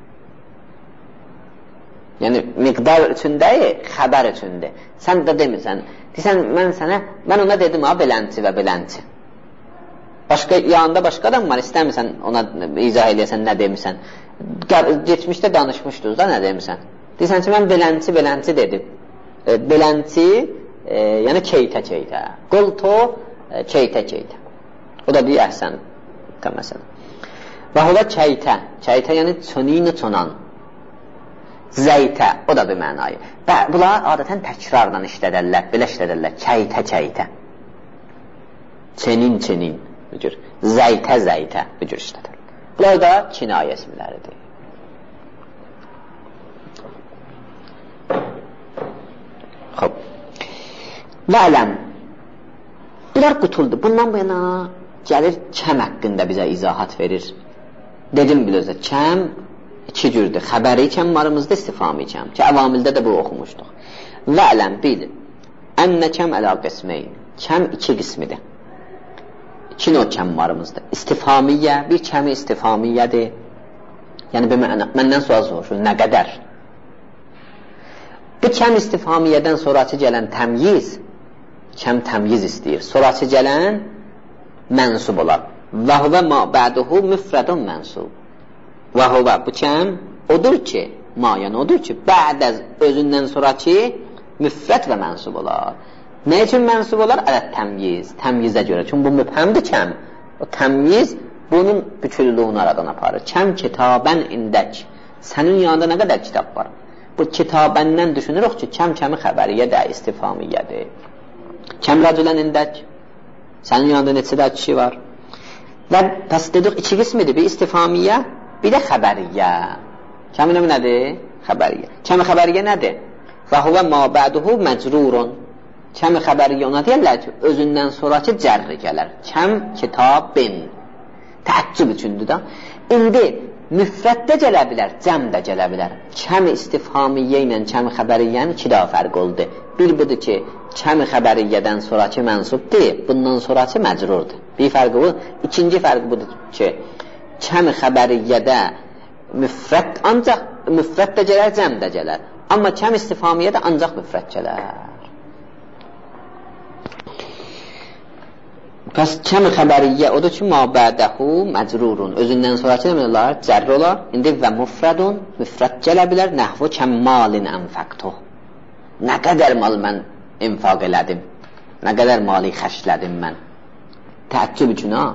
Yəni miqdar üçündəyik, xəbər üçündür. Sən də demirsən. Deyirsən, mən sənə, mən ona dedim ha, belənçi və belənçi. Başqa, yanında başqa adam var, istəmirsən ona izah eləyəsən, nə demirsən. Geçmişdə danışmışdınız da, nə demirsən. Deyirsən ki, mən belənçi, belənçi dedim. E, belənçi, e, yəni keytə-keytə. Qultu, e, keytə-keytə. O da bir əhsən, məsələn. Və hula keytə, keytə yəni çöniyini çonan. Zəytə, o da bir mənayı. Və bunlar adətən təkrarla işlədərlər, belə işlədərlər, kəytə-kəytə. Çenin, çenin, bu cür. Zəytə-zəytə, bu cür işlədərlər. Bunlar da kinayə isimləridir. Xob. Və ələm, Bunlar qutuldu. Bundan bu yana gəlir kəm haqqında bizə izahat verir. Dedim bilirsə, kəm iki cürdür. Xəbəri kəmmarımızda istifami kəm. Ki, əvamildə də bu oxumuşduq. Və ələm bil, ənnə kəm ələ qisməyin. Kəm iki qismidir. İki növ kəmmarımızdır. İstifamiyyə, bir kəmi istifamiyyədir. Yəni, məndən sual soruşur, nə qədər? Bu kəm istifamiyyədən sonraki gələn təmyiz, kəm təmyiz istəyir. Sonraki gələn mənsub olar. Və huvə ma bəduhu müfrədun mənsub. Və huvə, bu kəm odur ki, ma, yəni odur ki, bəd əz özündən sonraki müfrəd və mənsub olar. Nə üçün mənsub olar? Ələt təmyiz, təmyizə görə. Çünki bu mübhəmdir kəm. O təmyiz bunun bütünlüyünü aradan aparır. Kəm kitabən indək. Sənin yanında nə qədər kitab var? Bu kitabəndən düşünürük ki, kəm kəmi xəbəriyyədir, istifamiyyədir. Kəm rəculən indək. Sənin yanında neçədə kişi var? Və pəs dedik, iki qismidir. Bir istifamiyyə, bir də xəbəriyyə. Kəmi növü nədir? Xəbəriyyə. Kəmi xəbəriyyə nədir? Və huvə ma bəduhu məcrurun. Kəmi xəbəriyyə ona deyərlər ki, özündən sonraki cərri gələr. Kəm kitabin. Təəccüb üçündür da. İndi müfrəddə gələ bilər, cəm də gələ bilər. Kəmi istifamiyyə ilə kəmi xəbəriyyənin iki daha fərq oldu. Bir budur ki, kəmi xəbəriyyədən sonraki mənsubdur, bundan sonraki məcrurdur. Bir fərqi bu. İkinci fərqi budur ki, kəmi xəbəriyyədə müfrəd ancaq müfrəd də gələr, cəm də gələr. Amma kəm istifamiyyə də ancaq müfrəd gələr. Pəs kəmi xəbəriyyə odur ki, ma bədəhu məcrurun. Özündən sonraki nə olar? Cərr olar. İndi və müfrədun, müfrəd gələ bilər. Nəhvu kəm malin ənfəqtuh. Nə qədər mal mən infaq elədim? Nə qədər mali xərclədim mən? Təəccüb üçün ha?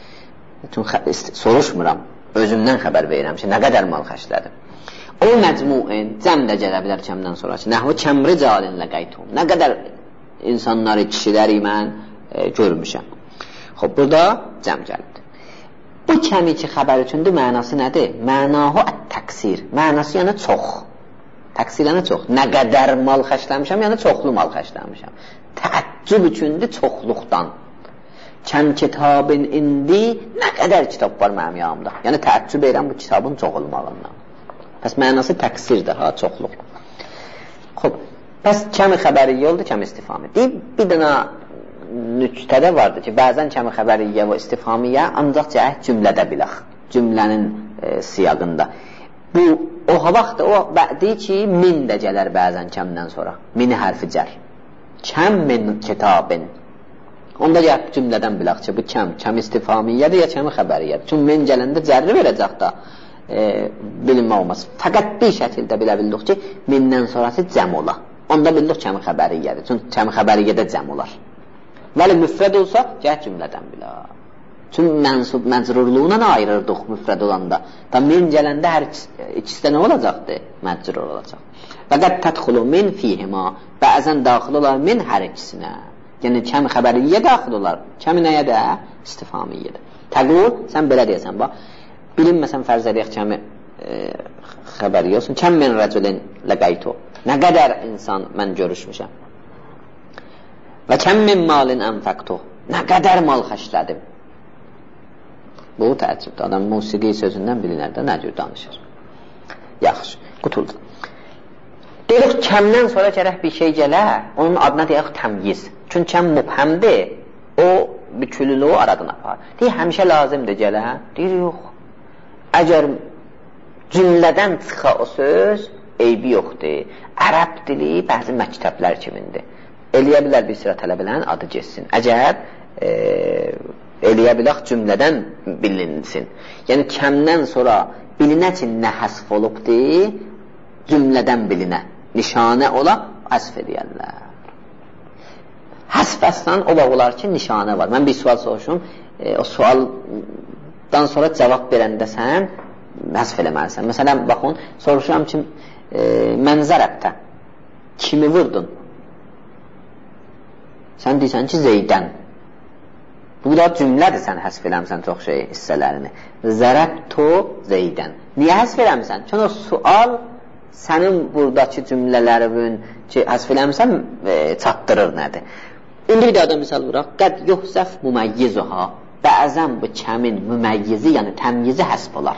Soruşmuram. Özümdən xəbər verirəm ki, nə qədər mal xərclədim? O məcmuin, cəm də gələ bilər kəmdən sonraki. Nəhvu kəm ricalin ləqəytum. Nə qədər insanları, kişiləri mən e, görmüşəm. Xob, burada cəm gəldi. Bu kəmi ki, xəbər üçündür, mənası nədir? Mənahu ət-təqsir. Mənası yəni çox. Təqsir yəni çox. Nə qədər mal xərcləmişəm, yəni çoxlu mal xərcləmişəm. Təəccüb üçündür çoxluqdan. Kəm kitabın indi nə qədər kitab var mənim yanımda. Yəni təəccüb edirəm bu kitabın çox olmağından. Pəs mənası təqsirdir, ha, çoxluq. Xob, pəs kəmi xəbəriyyə oldu, kəmi istifamiyyə. Deyib, bir dənə nüktədə vardır ki, bəzən kəmi xəbəriyyə və istifamiyyə ancaq cəhət cümlədə bilək, cümlənin e, siyaqında. Bu, o vaxt o deyir ki, min də gələr bəzən kəmdən sonra. Mini hərfi cər. Kəm min kitabin. Onda gəlib cümlədən bilək ki, bu kəm, kəm istifamiyyədir ya kəmi xəbəriyyədir. Çünki min gələndə cərri verəcək da e, bilinmə olmaz. Fəqət bir şəkildə bilə bildik ki, mindən sonrası cəm ola. Onda bildik kəmi xəbəriyyədir. Çünki kəmi xəbəriyyədə cəm olar. Vəli müfrəd olsa, gəl cümlədən bilə. Çünki mənsub məcrurluğuna ayırırdıq müfrəd olanda. Da min gələndə hər ikisi də nə olacaqdır? Məcrur olacaq. Fəqət tədxulu min fihima. Bəzən daxil olar min hər ikisinə. Yəni, kəmi xəbəriyyə daxil olar. Kəmi nəyə də? İstifamiyyədir. Təqul, sən belə deyəsən, bax. Bilinməsən fərz edək kəmi e, xəbəriyyə olsun. Kəm min rəculin ləqəytu. Nə qədər insan mən görüşmüşəm. Və kəm min malin ənfəqtuh. Nə qədər mal xərclədim. Bu təəccübdir. Adam musiqi sözündən bilinər də nə cür danışır. Yaxşı, qutuldu. Deyirik, kəmdən sonra gərək bir şey gələr, onun adına deyək təmyiz. Çünki kəm mübhəmdir, o bütünlüyü aradan apar. Deyir, həmişə lazımdır gələr. Deyir, yox. Əgər cümlədən çıxa o söz, eybi yoxdur. Ərəb dili bəzi məktəblər kimindir. Eləyə bilər bir sıra tələbələrin adı geçsin. Əgər e, eləyə bilər cümlədən bilinsin. Yəni, kəmdən sonra bilinə ki, nə həsf olubdur, cümlədən bilinə, nişanə ola, həsf edəyərlər. Həsf əslan ola olar ki, nişanə var. Mən bir sual soruşum, e, o sualdan sonra cavab verəndə sən həsf eləməlisən. Məsələn, baxın, soruşuram ki, e, mənzərəbdə kimi vurdun? Sən deyirsən ki, Zeydən. Bu da cümlədir, sən həsf eləmsən çox şey hissələrini. Zərəbtu Zeydən. Niyə həsf eləmsən? Çünki o sual sənin buradakı cümlələrin ki, həsf eləmsən e, çatdırır nədir? İndi bir daha da misal vuraq. Qəd yuhzəf müməyyizuha. Bəzən bu kəmin müməyyizi, yəni təmyizi həsb olar.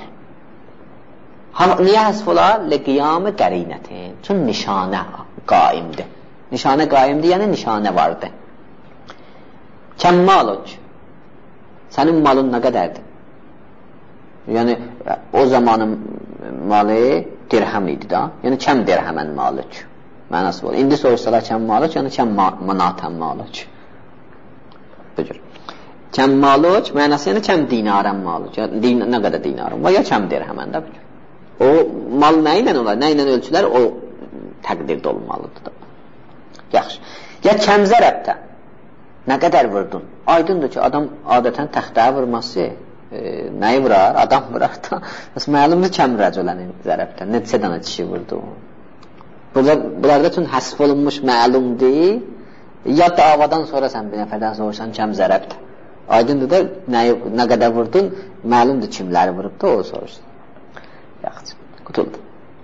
Niyə həsb olar? Ləqiyamı qərinətin. Çün nişanə qaimdir. Nişanə qaimdir, yəni nişanə vardır. Kəmmaluc. Sənin malın nə qədərdir? Yəni, o zamanın malı dirhəm idi da. Yəni, kəm dirhəmən maluc. Mənası var. İndi soruşsalar kəm maluc, yəni kəm manatən maluc. Böcür. Kəm maluc, mənası yəni kəm dinarən maluc. Din, nə qədər dinarən var, ya kəm dirhəmən də böcür. O mal nə ilə olar, nə ilə ölçülər, o təqdirdə olmalıdır da. Yaxşı. Ya kəm zərəbdə, nə qədər vurdun? Aydındır ki, adam adətən təxtəyə vurması, e, nəyi vurar? Adam vurar da. Məlumdur kəm rəculənin zərəbdə, neçə dənə kişi vurdu? Bunlarda üçün həsb olunmuş məlumdur, ya davadan sonra sən bir nəfərdən soruşsan kəm zərəbdə. Aydındır da, nə, nə qədər vurdun, məlumdur kimləri vurub da, o soruşsun. Yaxşı, qutuldu.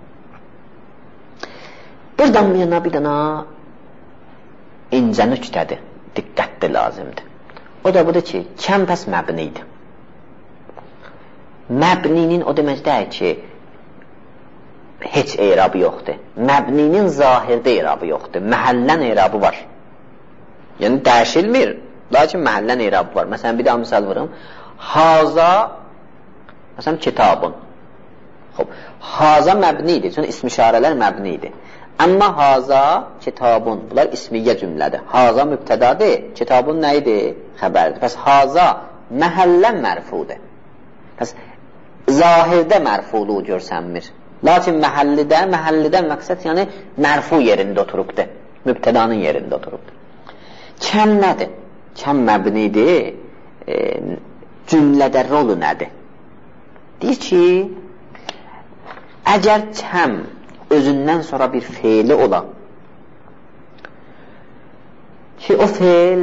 Buradan bir yana bir dana incə nüktədir, diqqətli lazımdır. O da budur ki, kəm pəs məbnidir. Məbninin o demək deyil ki, heç eyrabı yoxdur. Məbninin zahirdə eyrabı yoxdur. Məhəllən eyrabı var. Yəni, dəyişilmir, lakin məhəllən eyrabı var. Məsələn, bir daha misal vurum. Haza, məsələn, kitabın. Xob, haza məbnidir, çünki ism-işarələr məbnidir. Amma haza kitabun, bunlar ismiyyə cümlədir. Haza mübtədadır, kitabun nə idi? Xəbərdir. Pəs haza məhəllən mərfudur. Pəs zahirdə mərfuluğu görsənmir. Lakin məhəllidə, məhəllidən məqsəd yəni mərfu yerində oturubdur. Mübtədanın yerində oturubdur. Kəm nədir? Kəm məbnidir. E, cümlədə rolu nədir? Deyir ki, əgər kəm özündən sonra bir feili ola ki, o feil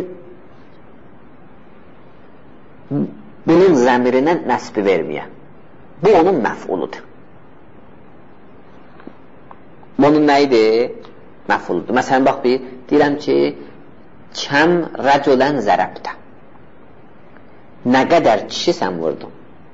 bunun zəmirinə nəsbi verməyə. Bu onun məf'uludur. Bunun nə idi? Məf'uludur. Məsələn, bax bir, deyirəm ki, kəm rəculən zərəbdə. Nə qədər kişi sən vurdun?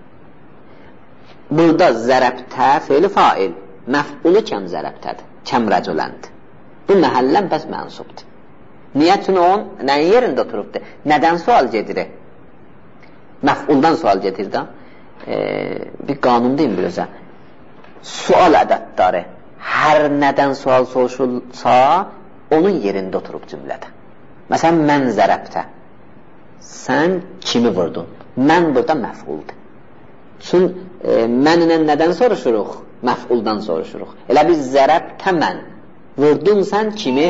Burada zərəbdə feili fail, məf'ulu kəm zərəbdədir. Kəm rəculəndir. Bu məhəllən bəs mənsubdur. Niyə? Çünki onun nəyin yerində oturubdur? Nədən sual gedir? Məf'uldan sual gedir də. E, bir qanun deyim bir özə. Sual ədəddarı hər nədən sual soruşulsa, onun yerində oturub cümlədə. Məsələn, mən zərəbdə. Sən kimi vurdun? Mən burada məf'uldur. Çünki e, mənlə nədən soruşuruq? Məf'uldan soruşuruq. Elə biz zərəbdə mən. Vurdun sən kimi?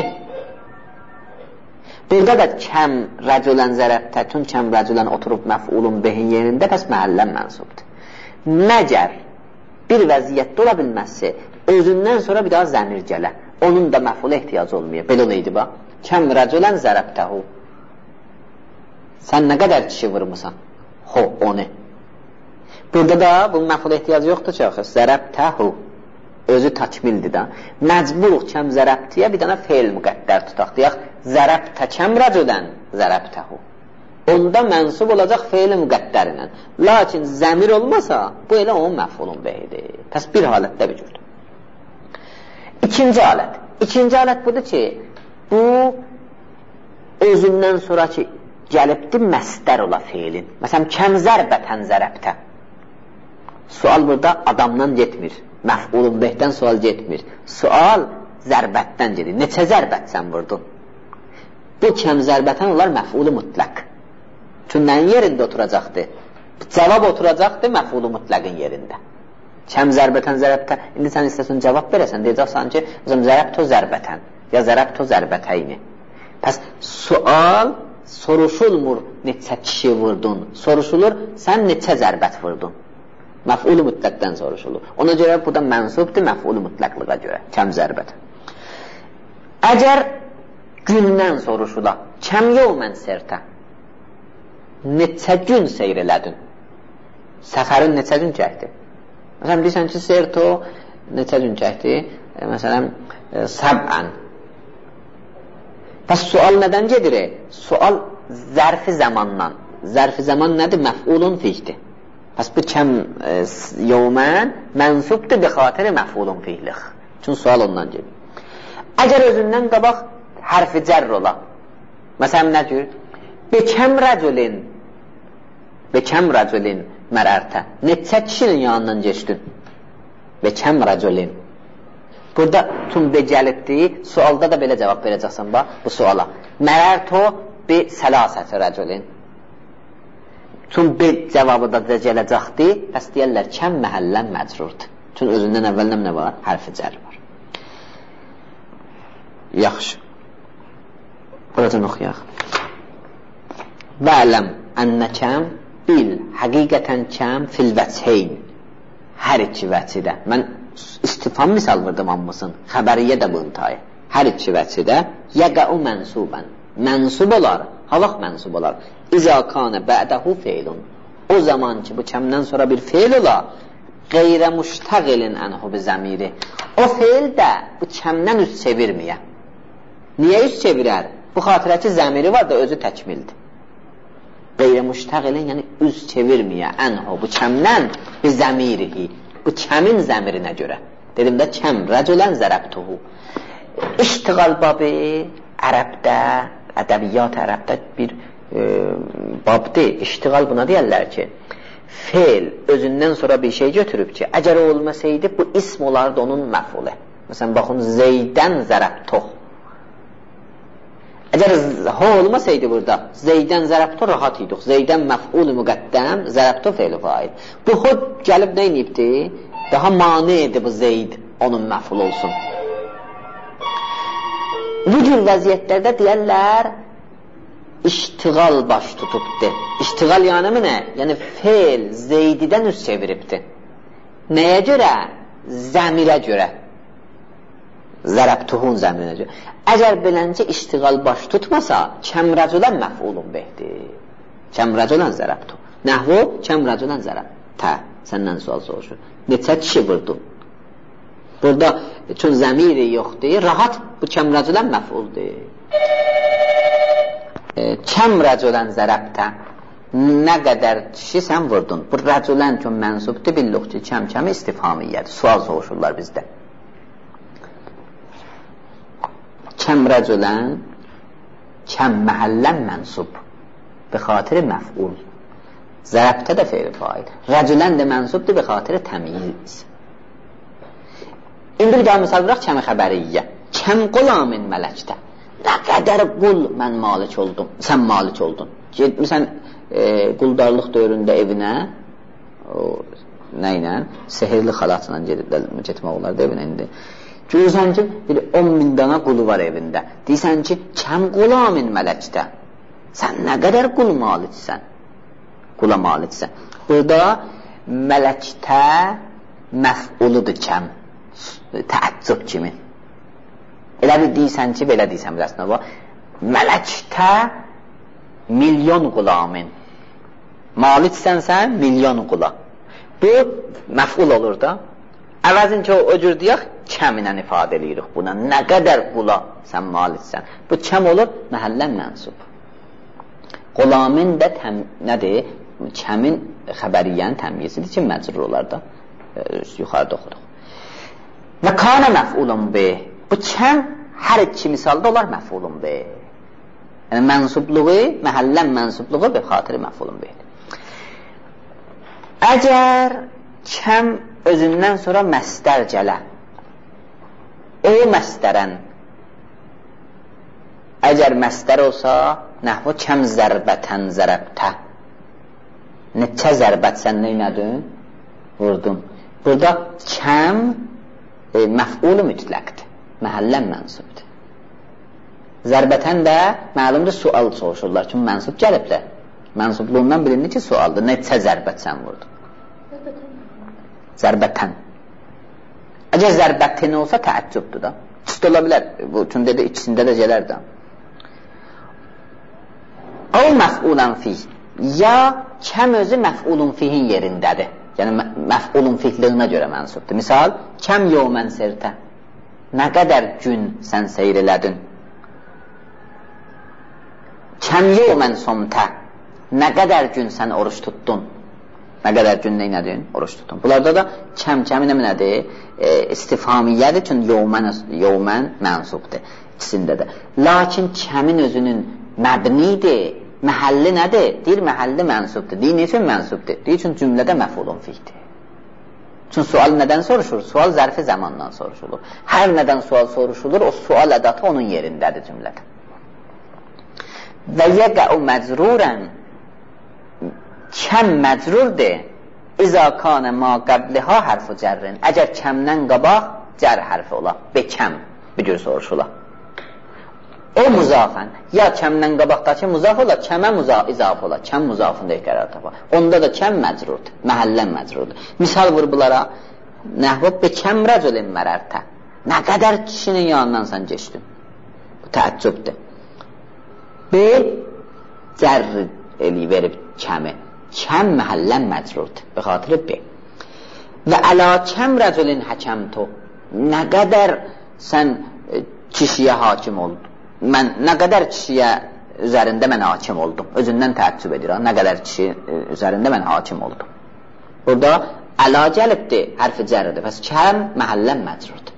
Burada da kəm rəculən zərəbdə, tün kəm rəculən oturub məf'ulun behin yerində, pəs məhəllən mənsubdur. Məgər bir vəziyyətdə ola bilməzsə, özündən sonra bir daha zəmir gələ. Onun da məf'ula ehtiyac olmuyor. Belə olaydı bax. Kəm rəculən zərəbdəhu. Sən nə qədər kişi vurmusan? Ho, onu. Burada da bu məf'ula ehtiyac yoxdur ki, axı. Zərəbdəhu. Özü takmildir da. Məcburuq kəm zərəbdiyə bir dənə feil müqəddər tutaq. Deyək, zərəbdə kəm rəculən zərəbdəhu. Onda mənsub olacaq feil müqəddər ilə. Lakin zəmir olmasa, bu elə onun məf'ulun behidir. Pəs bir halətdə bir cürdür. İkinci alət. İkinci alət budur ki, bu özündən sonra ki, gəlibdir məsdər ola feilin. Məsələn, kəm zərbətən zərəbdə. Sual burada adamdan getmir. Məf'ulun behdən sual getmir. Sual zərbətdən gedir. Neçə zərbət sən vurdun? Bu kəm zərbətən olar məf'ulu mütləq. Çünki nəyin yerində oturacaqdır? Cavab oturacaqdır məf'ulu mütləqin yerində. Kəm zərbətən zərbətən. İndi sən istəsən cavab verəsən, deyəcəksən ki, zərbəto zərbətən ya zərbəto zərbətəyni. Pəs sual soruşulmur neçə kişi vurdun. Soruşulur, sən neçə zərbət vurdun. Məf'ulu mütləqdən soruşulur. Ona görə bu da mənsubdur məf'ulu mütləqlığa görə. Kəm zərbət. Əgər gündən soruşula, kəm yevmən sərtə, neçə gün seyr elədin? Səfərin neçə gün çəkdi? Məsələn, deyirsən ki, serto neçə gün çəkdi? E, məsələn, e, səbən. Pəs sual nədən gedir? Sual zərfi zamandan. Zərfi zaman nədir? Məf'ulun fi'dir. Pəs bu kəm e, yevmən mənsubdur bi xatirə məf'ulun fi'lik. Çünki sual ondan gedir. Əgər özündən qabaq hərfi cərr ola. Məsələn nə deyir? Bekəm rəculin Bekəm rəculin mərərtə. Neçə kişinin yanından geçdin? Bekəm rəculin. Burada tüm be gəlibdir. Sualda da belə cavab verəcəksən bax bu suala. Mərərto bi səlasəti rəculin. Tüm be cavabı da gələcəkdir. Bəs deyərlər kəm məhəllən məcrurdur. Çünki özündən əvvəldən nə var? Hərfi cər var. Yaxşı. Buradan oxuyaq. Bələm ənnə kəm bil həqiqətən kəm fil vəcheyn. Hər iki vəchidə. Mən istifam misal vurdum hamısın. Xəbəriyyə də bu intayı. Hər iki vəchidə yəqəu mənsubən. Mənsub olar. Halaq mənsub olar. İzə kanə bə'dəhu feylun. O zaman ki bu kəmdən sonra bir feyl ola qeyrə müştəqilin ənhu bi zəmiri. O feyl də bu kəmdən üst çevirməyə. Niyə üst çevirər? Bu xatirə ki zəmiri var da özü təkmildir. Qeyrə müştəqilin yəni üz çevirməyə ənhu bu kəmdən bi zəmirihi. Bu kəmin zəmirinə görə. Dedim də kəm rəculən zərəbtuhu. İştiqal babı ərəbdə, ədəbiyyat ərəbdə bir e, babdır. İştiqal buna deyərlər ki, feil özündən sonra bir şey götürüb ki, əgər o olmasaydı bu ism olardı onun məf'ulə. Məsələn, baxın, Zeydən zərəbtuh. Əgər ho olmasaydı burada, Zeydən zərəbtuh rahat idik. Zeydən məf'ul-i müqəddəm, zərəbtuh feil-i fail. Bu xod gəlib nə inibdi? Daha mani idi bu Zeyd onun məf'ul olsun. Bu cür vəziyyətlərdə deyərlər iştiqal baş tutubdur. İştiqal yəni mi nə? Yəni feil Zeydidən üst çeviribdir. Nəyə görə? Zəmirə görə. Zərəbtuhun zəmirinə görə. Əgər beləncə iştiqal baş tutmasa, kəmrəcülən məf'ulun behdir. Kəmrəcülən zərəbtuh. Nəhvu kəmrəcülən zərəbtə. Səndən sual soruşur. Neçə kişi vurdun? Burada çünki zəmiri yoxdur. Rahat bu kəmrəcülən məf'uldur. E, kəmrəcülən zərəbtə. Nə qədər kişi sən vurdun? Bu rəculən ki mənsubdur, billuq ki, kəm-kəmi istifhamiyyədir. Sual soruşurlar bizdə. Kəm rəculən, kəm məhəllən mənsub, bi xatiri məf'ul. Zərəbtə də feyl fail. Rəculən də mənsubdur, bi xatiri təmiz. İndi bir daha misal bıraq kəmi xəbəriyyə. Kəm qulamin mələkdə. Nə qədər qul mən malik oldum, sən malik oldun. Getmirsən e, quldarlıq dövründə evinə, o, nə ilə? Sehirli xalatla getmək olar da evinə indi. Görürsən ki, bir on min dana qulu var evində. Deyirsən ki, kəm qulamin mələkdə. Sən nə qədər qul maliksən? Qula maliksən. Burada mələkdə məf'uludur kəm. Təəccüb kimi. Elə bir deyirsən ki, belə deyirsən biləsində bu. Mələkdə milyon qulamin. Maliksənsən milyon qula. Bu məf'ul olur da. Əvəzin ki, o, o cür deyək, kəminə ifadə edirik buna. Nə qədər qula sən maliksən. Bu kəm olur, məhəllən mənsub. Qulamin də təm, nədir? Kəmin xəbəriyyənin təmyizidir ki, məcrur olar da. E, yuxarıda oxuduq. Və kanə məf'ulun bih. Bu kəm hər iki misalda olar məf'ulun bih. Yəni mənsubluğu, məhəllən mənsubluğu bir xatiri məf'ulun bihdir. Əgər kəm özündən sonra məstər gələ. O məstərən. Əgər məstər olsa, nəhvu kəm zərbətən zərəbtə. Neçə zərbət sən neynədin? Vurdun. Burada kəm e, məf'ul-u mütləqdir. Məhəllən mənsubdur. Zərbətən də məlumdur sual soruşurlar. Çünki mənsub gəliblər. Mənsubluğundan bilinir ki, sualdır. Neçə zərbət sən vurdun? Zərbətən. Əgər zərbətin olsa təəccübdür da. İkisi ola bilər. Bu üçündə də ikisində də gələr də. O məf'ulən fih. Ya kəm özü məf'ulun fihin yerindədir. Yəni məf'ulun fihliyinə görə mənsubdur. Misal, kəm yevmən sirtə. Nə qədər gün sən seyr elədin? Kəm yevmən somtə, nə qədər gün sən oruç tutdun? Nə qədər gün neynədin? Oruç tutdun. Bunlarda da kəm, kəmi nədir? E, istifamiyyədir, çünki yevmən, yevmən mənsubdur. İkisində də. Lakin kəmin özünün məbnidir, məhəlli nədir? Deyir, məhəlli mənsubdur. Deyir, nə üçün mənsubdur? Deyir, çünki cümlədə məfulun fiqdir. Çünki sual nədən soruşur? Sual zərfi zamandan soruşulur. Hər nədən sual soruşulur, o sual ədatı onun yerindədir cümlədə. Və yəqəu məcrurən, kəm məcrurdir, İza kanə ma qəbliha hərfu cərrin. Əgər kəmdən qabaq cər hərfi ola, bekəm, bir cür soruşula. O muzafən, ya kəmdən qabaqdakı muzaf ola, kəmə muzaf, izaf ola, kəm muzafında qərar tapar. Onda da kəm məcrurdur, məhəllən məcrurdur. Misal vur bunlara, nəhvəb bekəm rəculin mərərtə. Nə qədər kişinin yanından sən geçdin? Bu təəccübdür. B, cər eli verib kəmi. Kəm məhəllən məcrurdur. Be xatırı B. Və əla kəm rəculin həkəmtu. Nə qədər sən kişiyə hakim oldun? Mən nə qədər kişiyə üzərində mən hakim oldum. Özündən təəccüb edir. Nə qədər kişi üzərində mən hakim oldum. Burada əla gəlibdir, hərfi cərridir. Bəs kəm məhəllən məcrurdur.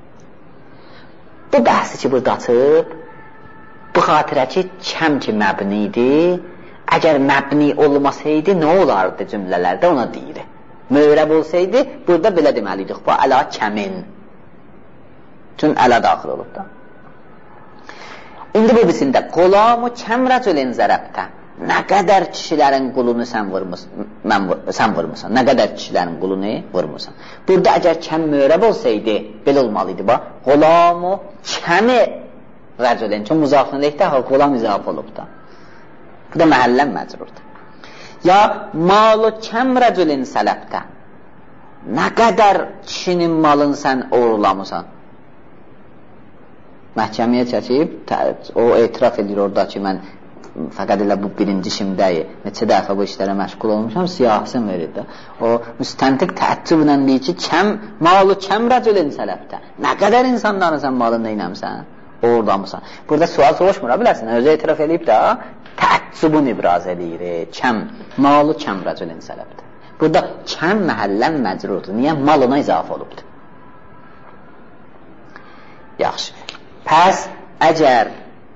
Bu bəhsi ki, burada açıb, bu xatirə ki, kəm ki məbni idi, əgər məbni olmasaydı, nə olardı cümlələrdə ona deyir. Mövrəb olsaydı, burada belə deməliydik. Bu əla kəmin. Çünki əla daxil olub da. İndi bu bisində, qulamu kəm rəculin zərəbtə. Nə qədər kişilərin qulunu sən vurmuşsan, nə qədər kişilərin qulunu vurmuşsan. Burada əgər kəm mövrəb olsaydı, belə olmalıydı. Qulamu kəmi rəculin, çünki muzafınlıqda qulam izaf olub da. Bu da məhəllən məcrurdur. Ya malı kəm rəculin sələbtə. Nə qədər kişinin malını sən uğurlamısan. Məhkəməyə çəkib, o etiraf edir orada ki, mən fəqət elə bu birinci şimdəyi, neçə dəfə bu işlərə məşğul olmuşam, siyahısını verir də. O müstəntiq təəccüblə deyir ki, kəm, malı kəm rəculin sələbtə. Nə qədər insanların sən malını neynəmsən, uğurlamısan. Burada sual soruşmura bilərsən, özü etiraf edib də, təəccübün ibraz edir, kəm, malı kəm rəculin sələbtə. Burada kəm məhəllən məcrurdur. Niyə? Mal ona izafə olubdur. Yaxşı. Pəs, əgər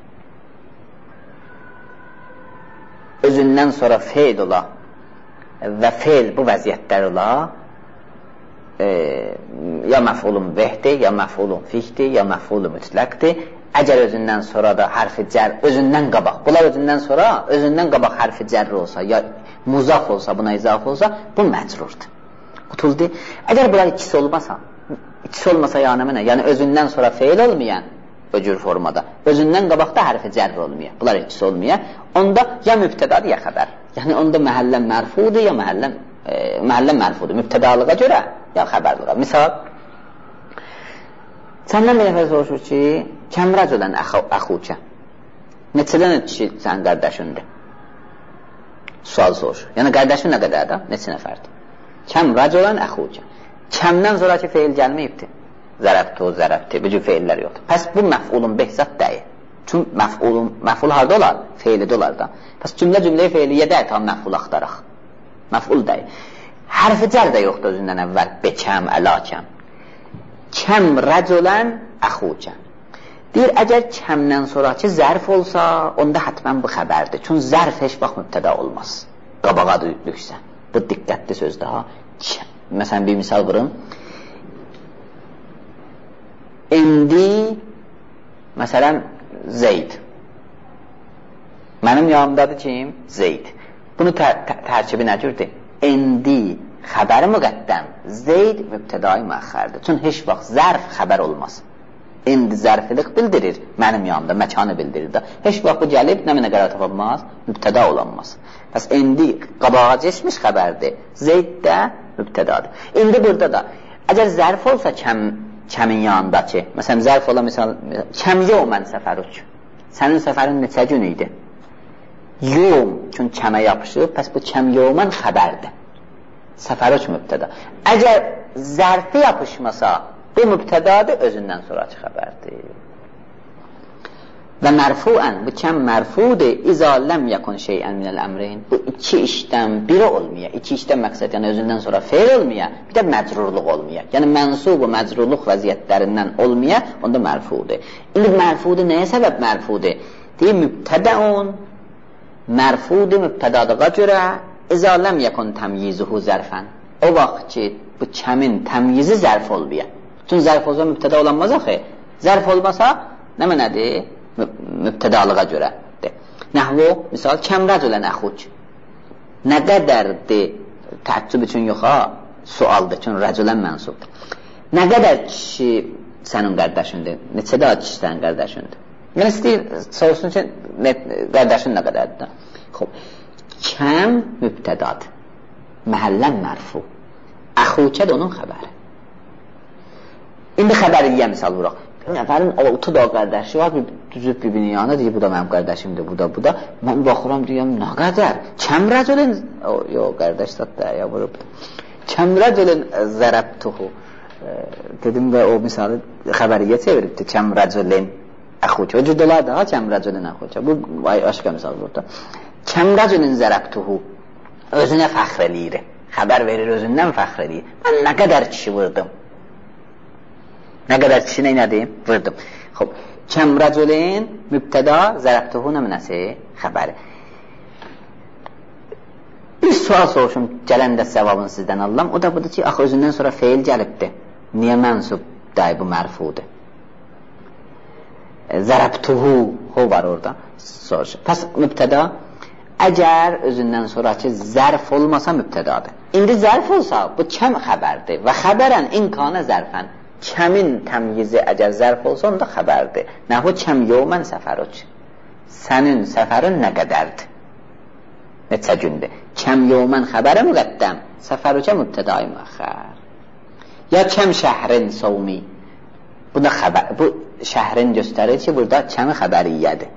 özündən sonra feil ola və feil bu vəziyyətlər ola, e, ya məfulun vehdir, ya məfulun fihdir, ya məfulun mütləqdir. Əgər özündən sonra da hərfi cər, özündən qabaq, bunlar özündən sonra, özündən qabaq hərfi cərri olsa, ya muzaf olsa, buna izafə olsa, bu məcrurdur. Qutuldu. Əgər bunlar ikisi olmasa, ikisi olmasa yəni mənə, yəni özündən sonra feil olmayan, öcür formada, özündən qabaqda hərfi cərri olmaya, bunlar ikisi olmaya, onda ya mübtədadır, ya xəbər. Yəni onda məhəllən mərfudur, ya məhəllən e, məhəllən mərfudur, mübtədalığa görə, ya xəbərlığa. Misal, səndən bir nəfər soruşur ki, kəm rəculən əxucə, neçədən kişi sənin qardaşındır? Sual soruşur. Yəni qardaşın nə qədərdir? Neçə nəfərdir? Kəm rəculən əxucə. Kəmdən sonraki feil gəlməyibdir. Zərəbdir, o zərəbdir, bu cür feillər yoxdur. Pəs bu məfulun behzat deyil. Çünki məfulun, məful harada olar? Feilidə olar da. Pəs cümlə cümləyə feiliyyə deyil, tam məful axtaraq. Məful deyil. Hərfi cər də yoxdur özündən əvvəl. Bekəm, əlakəm. Kəm rəculən əxucəm. Deyir, əgər kəmdən sonraki zərf olsa, onda hətmən bu xəbərdir. Çünki zərf heç vaxt mübtəda olmaz. Qabağa düşsən. Bu diqqətli sözdür ha. Məsələn, bir misal vurun. İndi, məsələn, Zeyd. Mənim yanımdadır kim? Zeyd. Bunu tərkibi nə cürdür? İndi xəbəri müqəddəm, Zeyd mübtədai müəxxərdir. Çünki heç vaxt zərf xəbər olmaz. İndi zərfilik bildirir, mənim yanımda, məkanı bildirir də. Heç vaxt bu gəlib, nə mənə qərar tapılmaz? Mübtəda olanmaz. Bəs indi qabağa geçmiş xəbərdir, Zeyd də mübtədadır. İndi burada da, əgər zərf olsa kəm, kəmin yanındakı, məsələn, zərf ola, misal, kəm yevmən səfəruç. Sənin səfərin neçə gün idi? Yevm, çünki kəmə yapışıb, pəs bu kəm yevmən xəbərdir. Səfəruç mübtəda. Əgər zərfi yapışmasa, bu mübtədadır, özündən sonraki xəbərdir. Və mərfuən, bu kəm mərfudur, izə ləm yəkun şeyən minəl əmrin. Bu iki işdən biri olmaya, iki işdən məqsəd, yəni özündən sonra feil olmaya, bir də məcrurluq olmaya. Yəni mənsub və məcrurluq vəziyyətlərindən olmaya, onda mərfudur. İndi mərfudur, nəyə səbəb mərfudur? Deyir, mübtədəun, mərfudur mübtədadağa görə, izə ləm yəkun təmyizuhu zərfən. O vaxt ki, bu kəmin təmyizi zərf olmaya. Çünki zərf olsa mübtədə olanmaz axı. Zərf olmasa, nə mənədir? Mübtədalığa görə. Nəhvu, misal, kəmrəcülən əxuc. Nə qədərdir, təəccüb üçün yox ha, sualdır, çünki rəcülən mənsubdur. Nə qədər kişi sənin qardaşındır, neçə daha kişi sənin qardaşındır. Yəni istəyir, soruşsun ki, qardaşın nə qədərdir? Xob, kəm mübtədadır, məhəllən mərfu, əxucəd onun xəbəri. İndi xəbəriyyə misal vuraq. Nəfərin altı da qardaşı var, düzüb bir-birinin yanına, deyir, bu da mənim qardaşımdır, bu da, bu da. Mən baxıram, deyəm, nə qədər? Kəmrəcülün, yox, qardaş da ya vurubdur. Kəmrəcülün zərəbtuhu. Dedim və o misalı xəbəriyyə çeviribdir, kəmrəcülün əxucə. O cüdülər daha kəmrəcülün əxucə. Bu, başqa misal burada. Kəmrəcülün zərəbtuhu. Özünə fəxr eləyir. Xəbər verir, özündən fəxr eləyir. Mən nə qədər kişi vurdum? Nə qədər kişi neynədim? Vurdum. Xob, kəmrəcülün mübtəda zərəbtuhu nəminəsi xəbəri. Bir sual soruşum, gələndə cavabını sizdən alıram. O da budur ki, axı özündən sonra feil gəlibdir. Niyə mənsub dəy bu mərfudur? Zərəbtuhu, o var orada. Soruşum. Pəs mübtəda, əgər özündən sonraki zərf olmasa mübtədadır. İndi zərf olsa, bu kəm xəbərdir və xəbərən imkanə zərfən. Kəmin təmyizi əgər zərf olsa, onda xəbərdir. Nəhu kəm yevmən səfəruc. Sənin səfərin nə qədərdir? Neçə gündür? Kəm yevmən xəbərə müqəddəm, səfərucə mübtədai müəxxər. Ya kəm şəhrin savmi. Bu da xəbər, bu şəhrin göstərir ki, burada kəmi xəbəriyyədir.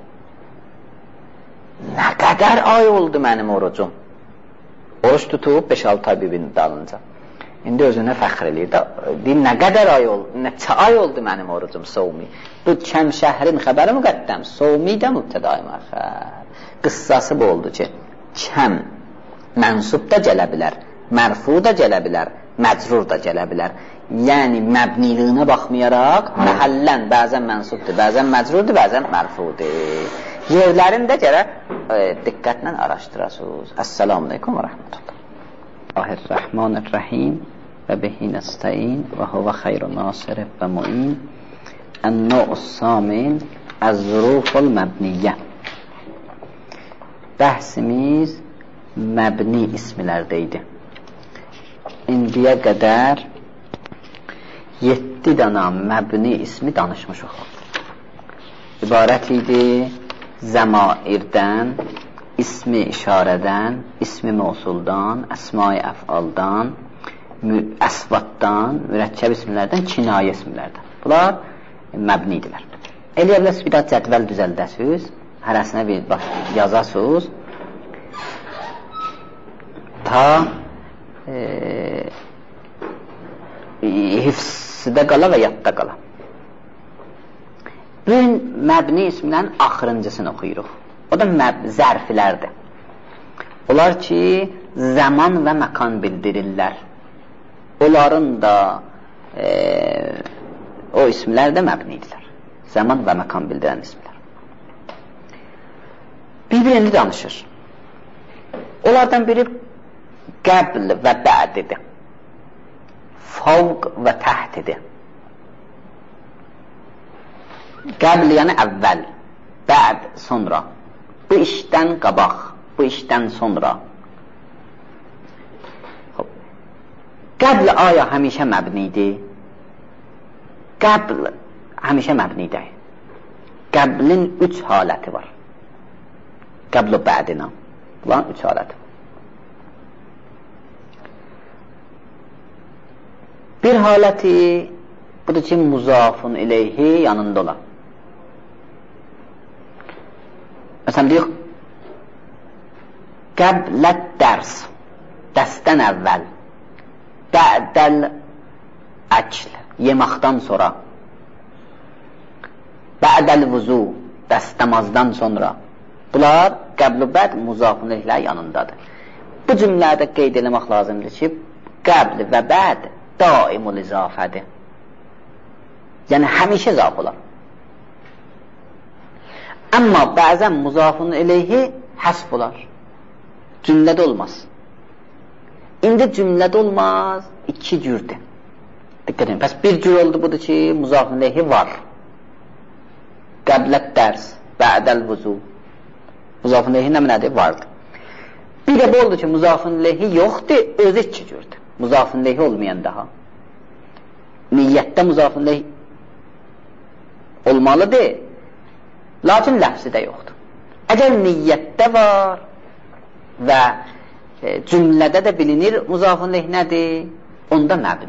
Nə qədər ay oldu mənim orucum? Oruç tutub beş altı ay bir-birini dalınca. İndi özünə fəxr eləyir. Deyir, nə qədər ay oldu, neçə ay oldu mənim orucum, savmi. Bu kəm şəhrin xəbəri müqəddəm, savmi də mübtədai müəxxər. Qıssası bu oldu ki, kəm mənsub da gələ bilər, mərfu da gələ bilər, məcrur da gələ bilər. Yəni, məbniliyinə baxmayaraq, məhəllən bəzən mənsubdur, bəzən məcrurdur, bəzən mərfudur. Yerlərində gərək e, diqqətlə araşdırasınız. Əssalamu aleykum və rəhmətullah. Bismillahirrahmanirrahim və bihi nəstəin və huvə xeyru nasir və mu'in ən-nu'us samin əz-zuruful məbniyyə. Bəhsimiz məbni ismilərdəydi. İndiyə qədər yeddi dana məbni ismi danışmışıq. İbarət idi zəmairdən, ismi işarədən, ismi mövsuldan, əsma-i əfaldan, əsvatdan, mürəkkəb ismlərdən, kinayə ismlərdən. Bunlar məbnidirlər. Eləyə bilərsiniz, bir daha cədvəl düzəldəsiniz, hərəsinə bir baş yazasınız, ta e, hifzdə qala və yadda qala. Bugün məbni ismlərin axırıncısını oxuyuruq. O da zərflərdir. Onlar ki, zaman və məkan bildirirlər. Onların da e, o ismlər də məbnidirlər. Zaman və məkan bildirən ismlər. Bir-birini danışır. Onlardan biri qəbl və bə'didir. Favq və təhtidir. Qəbl yəni əvvəl, bə'd sonra. Bu işdən qabaq, bu işdən sonra. Qəbl aya həmişə məbnidir. Qəbl həmişə məbnidir. Qəblin üç haləti var. Qəbl-u bə'dina. Bunların üç haləti var. Bir haləti budur ki, muzafun ileyhi yanında olan. Məsələn, deyək, qəblət dərs, dərsdən əvvəl, bə'dəl əkl, yemaqdan sonra, bə'dəl vuzu, dəstəmazdan sonra. Bunlar qəbl-i bəd muzafun ileyhlər yanındadır. Bu cümlədə qeyd eləmək lazımdır ki, qəbl və bəd daimul izafədir. Yəni, həmişə izaf olar. Amma bəzən muzafun ileyhi həsb olar. Cümlədə olmaz. İndi cümlədə olmaz, iki cürdür. Dikkat edin. Pəs bir cür oldu budur ki, muzafun ileyhi var. Qəblət dərs, bə'dəl vuzu. Muzafun ileyhi nə mənədir? Vardır. Bir də bu oldu ki, muzafun ileyhi yoxdur, özü iki cürdür. Muzafun ileyhi olmayan daha. Niyyətdə muzafun ileyhi olmalıdır, lakin ləfsi də yoxdur. Əgər niyyətdə var və e, cümlədə də bilinir muzafun ileyhi nədir? Onda məbni.